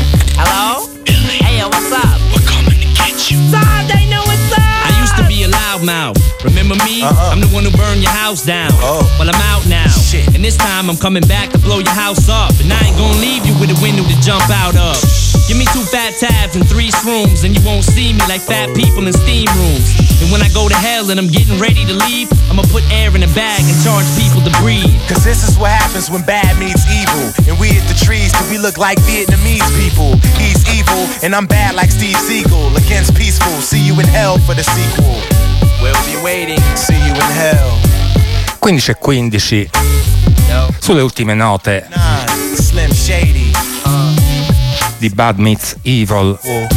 Hello? Hey, yo, what's up? We're coming to get you. Son, they know what's up. I used to be a loudmouth. Remember me? I'm the one who burned your house down. Well, I'm out now. Shit. And this time I'm coming back to blow your house up. And I ain't gonna leave you with a window to jump out of. Give me 2 fat tabs and 3 shrooms, and you won't see me like fat people in steam rooms. And when I go to hell and I'm getting ready to leave, I'ma put air in a bag and charge people to breathe. Cause this is what happens when bad meets evil. And we hit the trees till we look like Vietnamese people. He's evil and I'm bad like Steve Seagal. Against peaceful, see you in hell for the sequel. We'll be waiting. See you in hell. 15:15 sulle ultime note Slim Shady di Bad Meets Evil.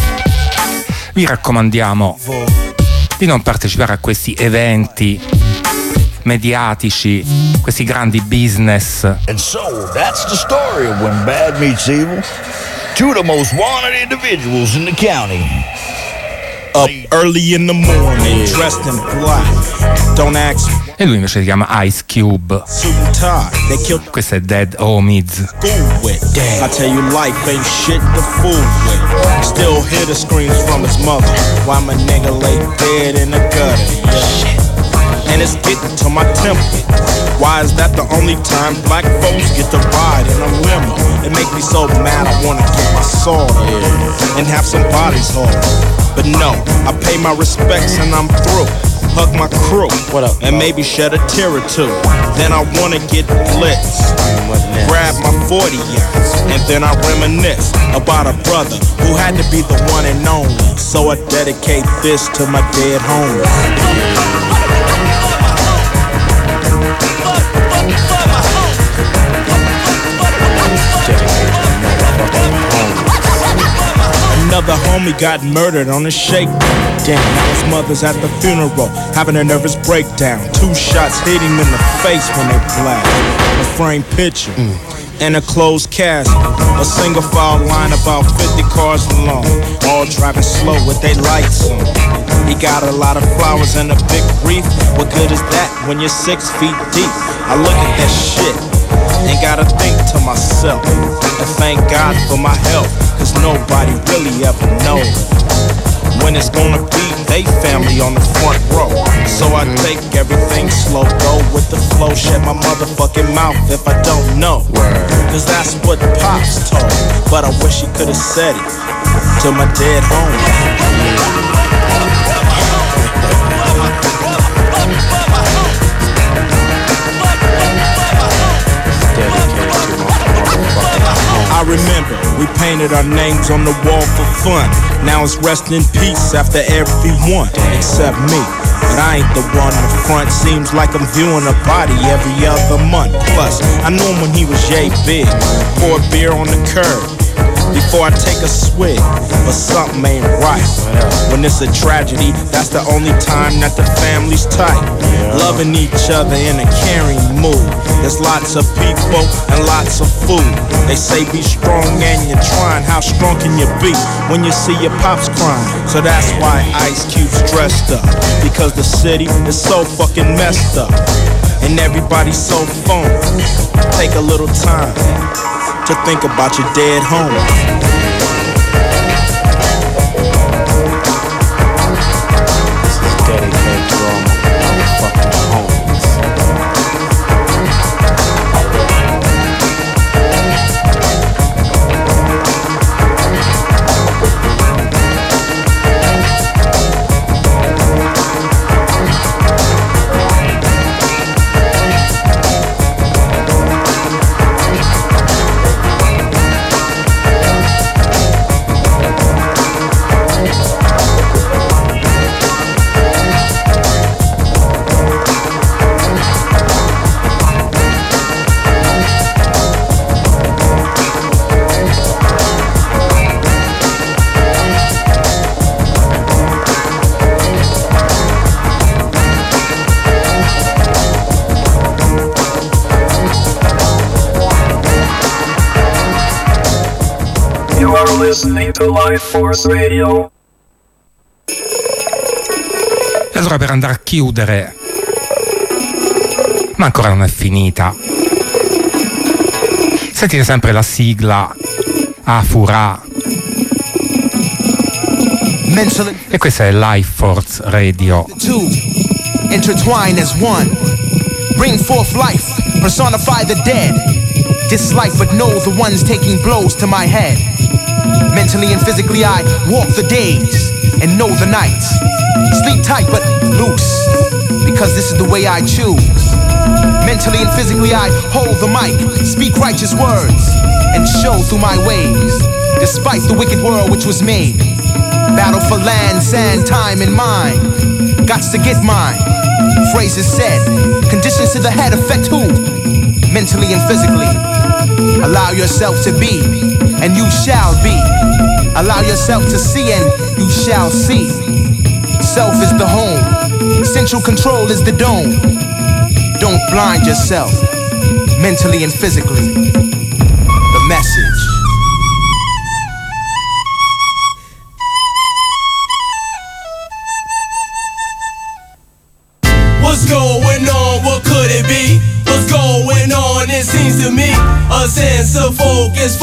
Vi raccomandiamo di non partecipare a questi eventi mediatici, questi grandi business. And so that's the story of when bad meets evil. 2 of the most wanted individuals in the county. Up early in the morning, dressed in black. Don't ask me. E lui invece si chiama Ice Cube. Questo è Dead Homies. I tell you, life ain't shit to fool with. Still hear the screams from his mother while my nigga lay dead in the gutter. Yeah. And it's getting to my temple. Why is that the only time black folks get to ride in a limo? It makes me so mad I wanna get my sword and have some bodies hauled. But no, I pay my respects and I'm through. Hug my crew, and maybe shed a tear or 2. Then I wanna get blitzed, grab my 40 ounce, and then I reminisce about a brother who had to be the one and only. So I dedicate this to my dead homie. Another homie got murdered on a shakedown. Damn, now his mother's at the funeral, having a nervous breakdown. 2 shots hit him in the face when they blast. A framed picture in a closed casket. A single file line about 50 cars long, all driving slow with their lights on. He got a lot of flowers and a big wreath. What good is that when you're 6 feet deep? I look at that shit and gotta think to myself and thank God for my health, cause nobody really ever knows when it's gonna be they family on the front row. So I take everything slow, go with the flow, shut my motherfucking mouth if I don't know. Cause that's what Pops told, but I wish he could've said it to my dead homie. I remember we painted our names on the wall for fun. Now it's rest in peace after everyone except me. But I ain't the one. The front seems like I'm viewing a body every other month. Plus, I knew him when he was yay big. Pour a beer on the curb before I take a swig, but something ain't right. When it's a tragedy, that's the only time that the family's tight, loving each other in a caring mood. There's lots of people and lots of food. They say be strong and you're trying. How strong can you be when you see your pops crying? So that's why Ice Cube's dressed up, because the city is so fucking messed up and everybody's so phony. Take a little time to think about your dead homies. This is dedicated to all my fucking homies. Listening to Life Force Radio. E allora, per andare a chiudere, ma ancora non è finita, sentite sempre la sigla Afura, e questa è Life Force Radio. Intertwine as one, bring forth life, personify the dead, dislike but know the ones taking blows to my head. Mentally and physically I walk the days and know the nights. Sleep tight but loose, because this is the way I choose. Mentally and physically I hold the mic, speak righteous words, and show through my ways, despite the wicked world which was made. Battle for land, sand, time, and mind. Gots to get mine. Phrases said, conditions to the head affect who? Mentally and physically. Allow yourself to be, and you shall be. Allow yourself to see, and you shall see. Self is the home, central control is the dome. Don't blind yourself, mentally and physically. The message. What's going on? What could it be? What's going on? It seems to me a sense of focus.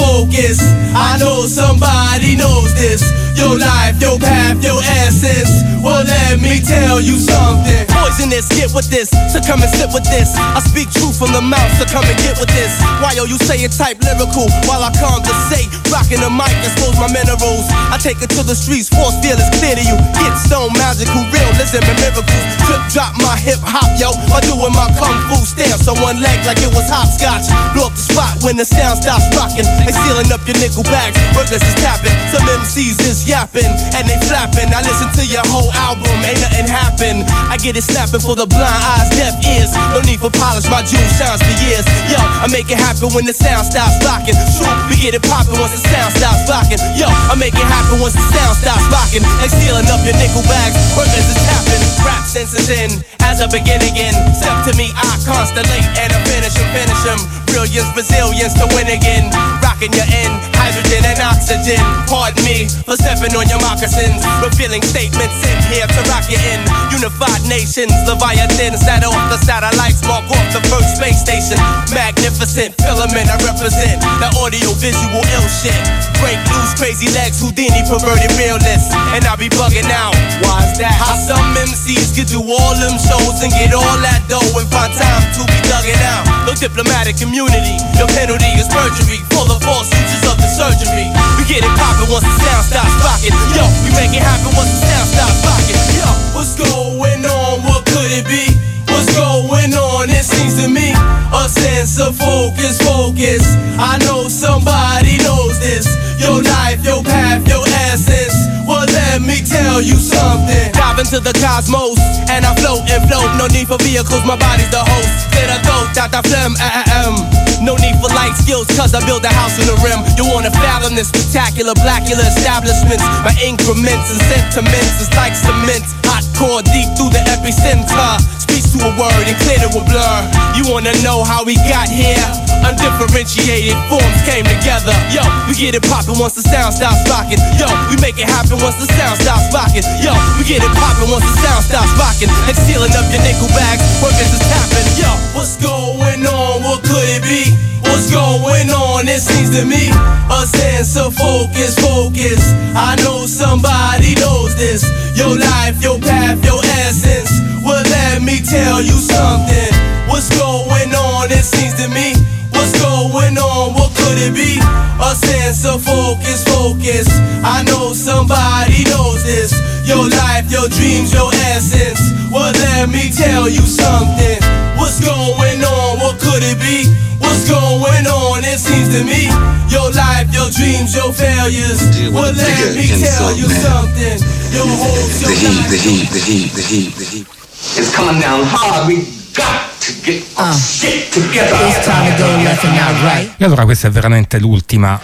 I know somebody knows this. Your life, your path, your essence. Well, let me tell you something. Poisonous, get with this. So come and sit with this. I speak truth from the mouth, so come and get with this. Why yo, you say it type lyrical while I conversate, rocking the mic, expose my minerals. I take it to the streets, force feel is clear to you. Get stone magical, realism and miracles. Trip drop my hip hop, yo, by doing my kung fu stamps on one leg like it was hopscotch. Blow up the spot when the sound stops rocking. They sealing up your nickel bags, burglars is tapping. Some MCs is yapping and they flapping. I listen to your whole album, ain't nothing happen. I get it snapping for the blind eyes, deaf ears. No need for polish, my jewel shines for years. Yo, I make it happen when the sound stops rocking. Shoot, we get it poppin' once the sound stops rocking. Yo, I make it happen once the sound stops rocking. They stealing up your nickel bags, burglars is tapping. Rap sense is in, as I begin again. Step to me, I constellate and I finish them. Brilliance, resilience to win again. Rocking your end, hydrogen and oxygen. Pardon me for stepping on your moccasins. Revealing statements in here to rock you in. Unified nations, Leviathan, set off the satellites, mark off the first space station. Magnificent filament I represent. The audio visual ill shit. Break loose, crazy legs, Houdini perverted realists. And I be bugging out. Why is that? How some MCs can do all them shows and get all that dough and find time to be dugging out. No diplomatic immunity, your penalty is perjury. For the false uses of the surgery. We get it poppin' once the sound stops rocking. Yo, we make it happen once the sound stops rocking. Yo, what's going on? What could it be? What's going on? It seems to me a sense of focus. I know somebody knows this. Your life, your path, your essence. Well, let me tell you something. Dive into the cosmos, and I float and float. No need for vehicles, my body's the host. Clear the throat, dot the phlegm, No need for light skills, cause I build a house in the rim. You wanna fathom this spectacular, blackula establishments. My increments and sentiments is like cement. Hot core deep through the epicenter. Speech to a word and clear to a blur. You wanna know how we got here? Undifferentiated forms came together. Yo, we get it poppin' once the sound stops rocking. Yo, we make it happen once the sound stops rocking. Yo, we get it poppin' once the sound stops rocking. And sealing up your nickel bags when this is happening. Yo, what's going on? What could it be? What's going on? It seems to me a sense of focus. I know somebody knows this. Your life, your path, your essence. Well, let me tell you something. What's going on? It seems to me. What's going on? What could it be? A sense of focus. I know somebody knows this. Your life, your dreams, your essence. Well, let me tell you something. What's going on? What could it be? What's going on? It seems to me. Your life, your dreams, your failures. Well, let me tell you something. Your hopes, your The heat. It's coming down hard. We got to get our shit together. It's time to go left and not right. E allora questa è veramente l'ultima.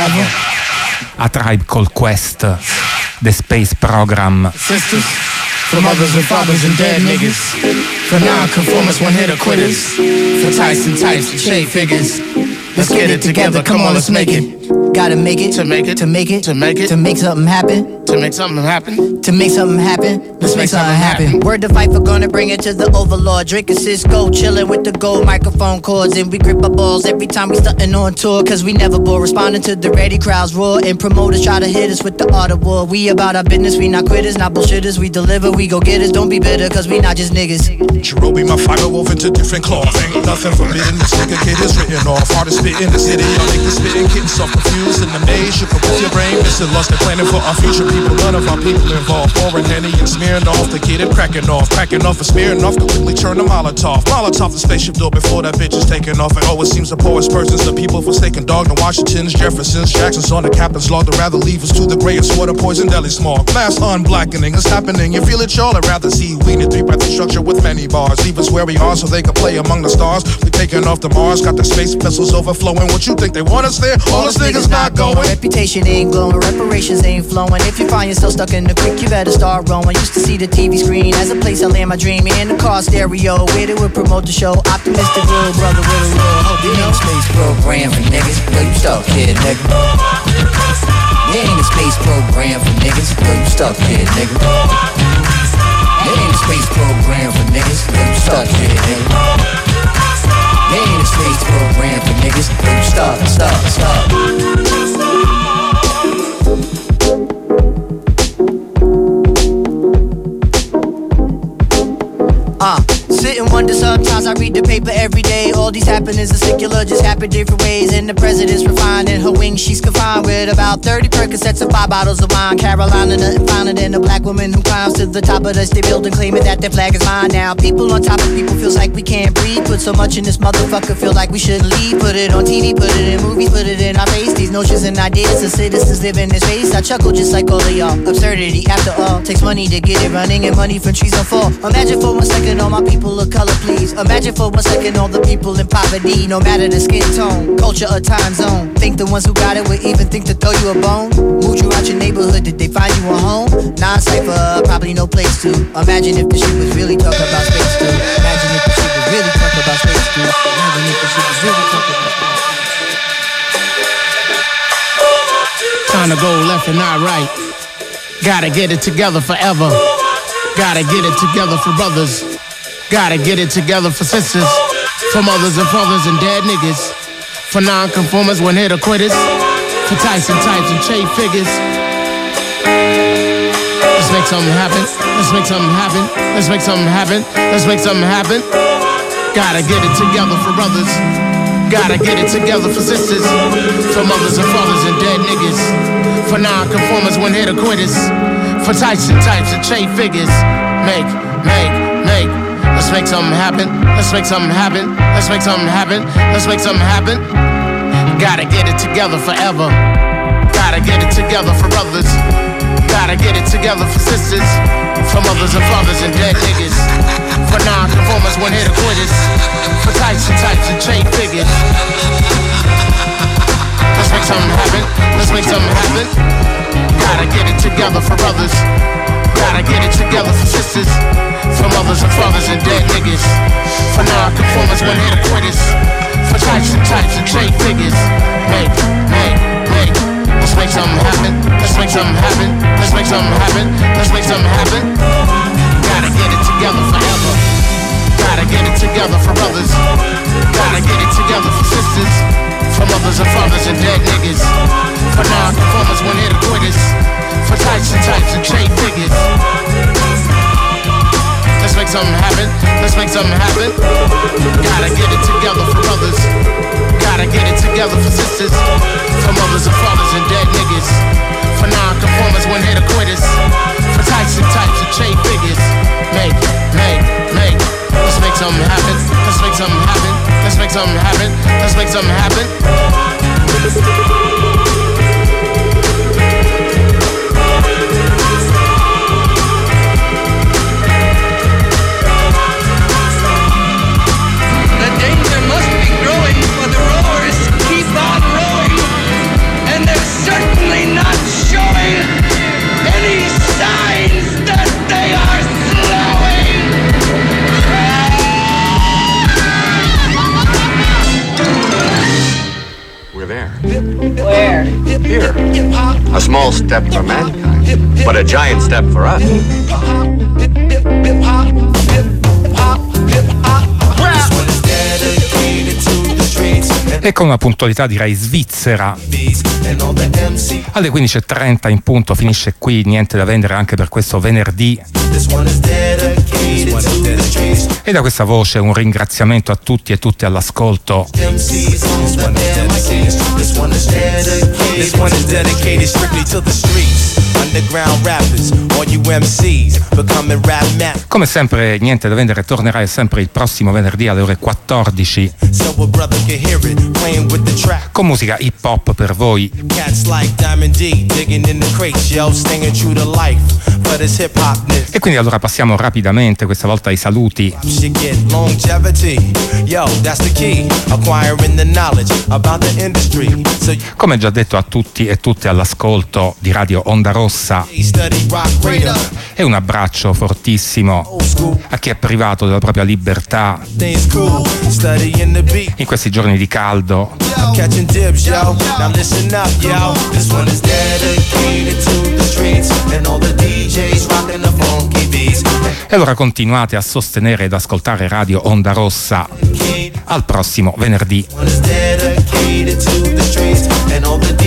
A Tribe Called Quest, The Space Program. Sisters, for mothers and fathers and dead niggas, for non-conformists, one-hitter quitters, for Tyson types and shade figures. Let's get it together, come on, let's make it. Gotta make it, to make it, to make it, to make it, to make something happen, to make something happen, to make something happen. Let's make something happen. Word to fight for, gonna bring it to the overlord. Drinking Cisco, chilling with the gold microphone cords, and we grip our balls every time we stuntin' on tour. Cause we never bore, responding to the ready crowds roar, and promoters try to hit us with the art of war. We about our business, we not quitters, not bullshitters. We deliver, we go get us. Don't be bitter, cause we not just niggas. Cherobi, my fiber woven to different cloth. Ain't nothing forbidden, this nigga kid is written off. Hardest spit in the city, y'all niggas spittin', getting self-confused in the maze. You can put your brain missing, lost and planning for our future people. None of our people involved. Pouring Henny and smearing off the kid and cracking off and smearing off to quickly turn to Molotov. Molotov the spaceship door before that bitch is taking off. And oh, it seems the poorest persons, the people forsaken dog. The Washingtons, Jeffersons, Jacksons on the captain's log. They'd rather leave us to the grayest water, poison deli smog. Mass unblackening is happening. You feel it, y'all? I'd rather see we in a 3x3 structure with many bars. Leave us where we are so they can play among the stars. We taking off to Mars, got the space vessels overflowing. What you think they want us there? All us niggas not going. Reputation ain't glowing, reparations ain't flowing. If you find yourself stuck in the creek, you better start rowing. Used to see the TV screen as a place I land my dream. In the car stereo, where they would promote the show. Optimistic real brother with a real hope. You know, space program for niggas. Yo, you stuck here, nigga. There ain't a space program for niggas. Yo, you stuck here, nigga. There ain't a space program for niggas. Yo, you stuck here, nigga. There ain't a space program for niggas. Yo, you stuck. Sit and wonder sometimes, I read the paper every day. All these happenings are secular, just happen different ways. And the president's refining her wings, she's confined with about 30 Percocets and 5 bottles of wine. Carolina, nothing finer than a black woman who climbs to the top of the state building, claiming that their flag is mine. Now people on top of people feels like we can't breathe. Put so much in this motherfucker, feel like we shouldn't leave. Put it on TV, put it in movies, put it in our face. These notions and ideas of citizens live in this space. I chuckle just like all of y'all. Absurdity, after all, takes money to get it running, and money from trees on fall. Imagine for 1 second all my people of color, please. Imagine for 1 second all the people in poverty, no matter the skin tone, culture or time zone. Think the ones who got it would even think to throw you a bone? Moved you out your neighborhood, did they find you a home? Non-cypher, probably no place to. Imagine if the shit was really talking about space too. Imagine if the shit was really talking about space too. Imagine if the shit was really talking about space too. Time to go left and not right. Gotta get it together forever. Gotta get it together for brothers. Gotta get it together for sisters, for mothers and fathers and dead niggas, for non-conformers, one-hitter quitters, for Tyson types and trade figures. Let's make something happen. Let's make something happen. Let's make something happen. Let's make something happen. Gotta get it together for brothers. Gotta get it together for sisters, for mothers and fathers and dead niggas, for non-conformers, one-hitter quitters, for Tyson types and trade figures. Make. Let's make something happen. Let's make something happen. Let's make something happen. Let's make something happen. Gotta get it together forever. Gotta get it together for brothers. Gotta get it together for sisters, for mothers and fathers and dead niggas, for non-conformers when hit or quitters, for types and chain figures. Let's make something happen, let's make something happen. Gotta get it together for brothers, gotta get it together for sisters, for mothers and fathers and dead niggas, for non-conformers when hit or quitters, for types and chain figures. Make. Let's make something happen, let's make something happen, let's make something happen, let's make something happen. Gotta get it together forever, gotta get it together for brothers, gotta get it together for sisters, for mothers and fathers and dead niggas, for non-conformers when hit or quitters, for types and chain figures. Let's make something happen, let's make something happen. Gotta get it together for brothers, gotta get it together for sisters, for mothers and fathers and dead niggas, for non-conformers when hit or quitters, for types and chain figures. Make. Let's make something happen, let's make something happen, let's make something happen, let's make something happen. Certainly not showing any signs that they are slowing. We're there. Where? Here. A small step for mankind, but a giant step for us. E con una puntualità direi svizzera. Alle 15.30 in punto finisce qui Niente da vendere anche per questo venerdì. E da questa voce un ringraziamento a tutti e tutte all'ascolto. Come sempre Niente da vendere tornerà sempre il prossimo venerdì alle ore 14 con musica hip hop per voi. E quindi allora passiamo rapidamente questa volta ai saluti. Come già detto a tutti e tutte all'ascolto di Radio Onda Rossa, e un abbraccio fortissimo a chi è privato della propria libertà in questi giorni di caldo. E allora continuate a sostenere ed ascoltare Radio Onda Rossa. Al prossimo venerdì.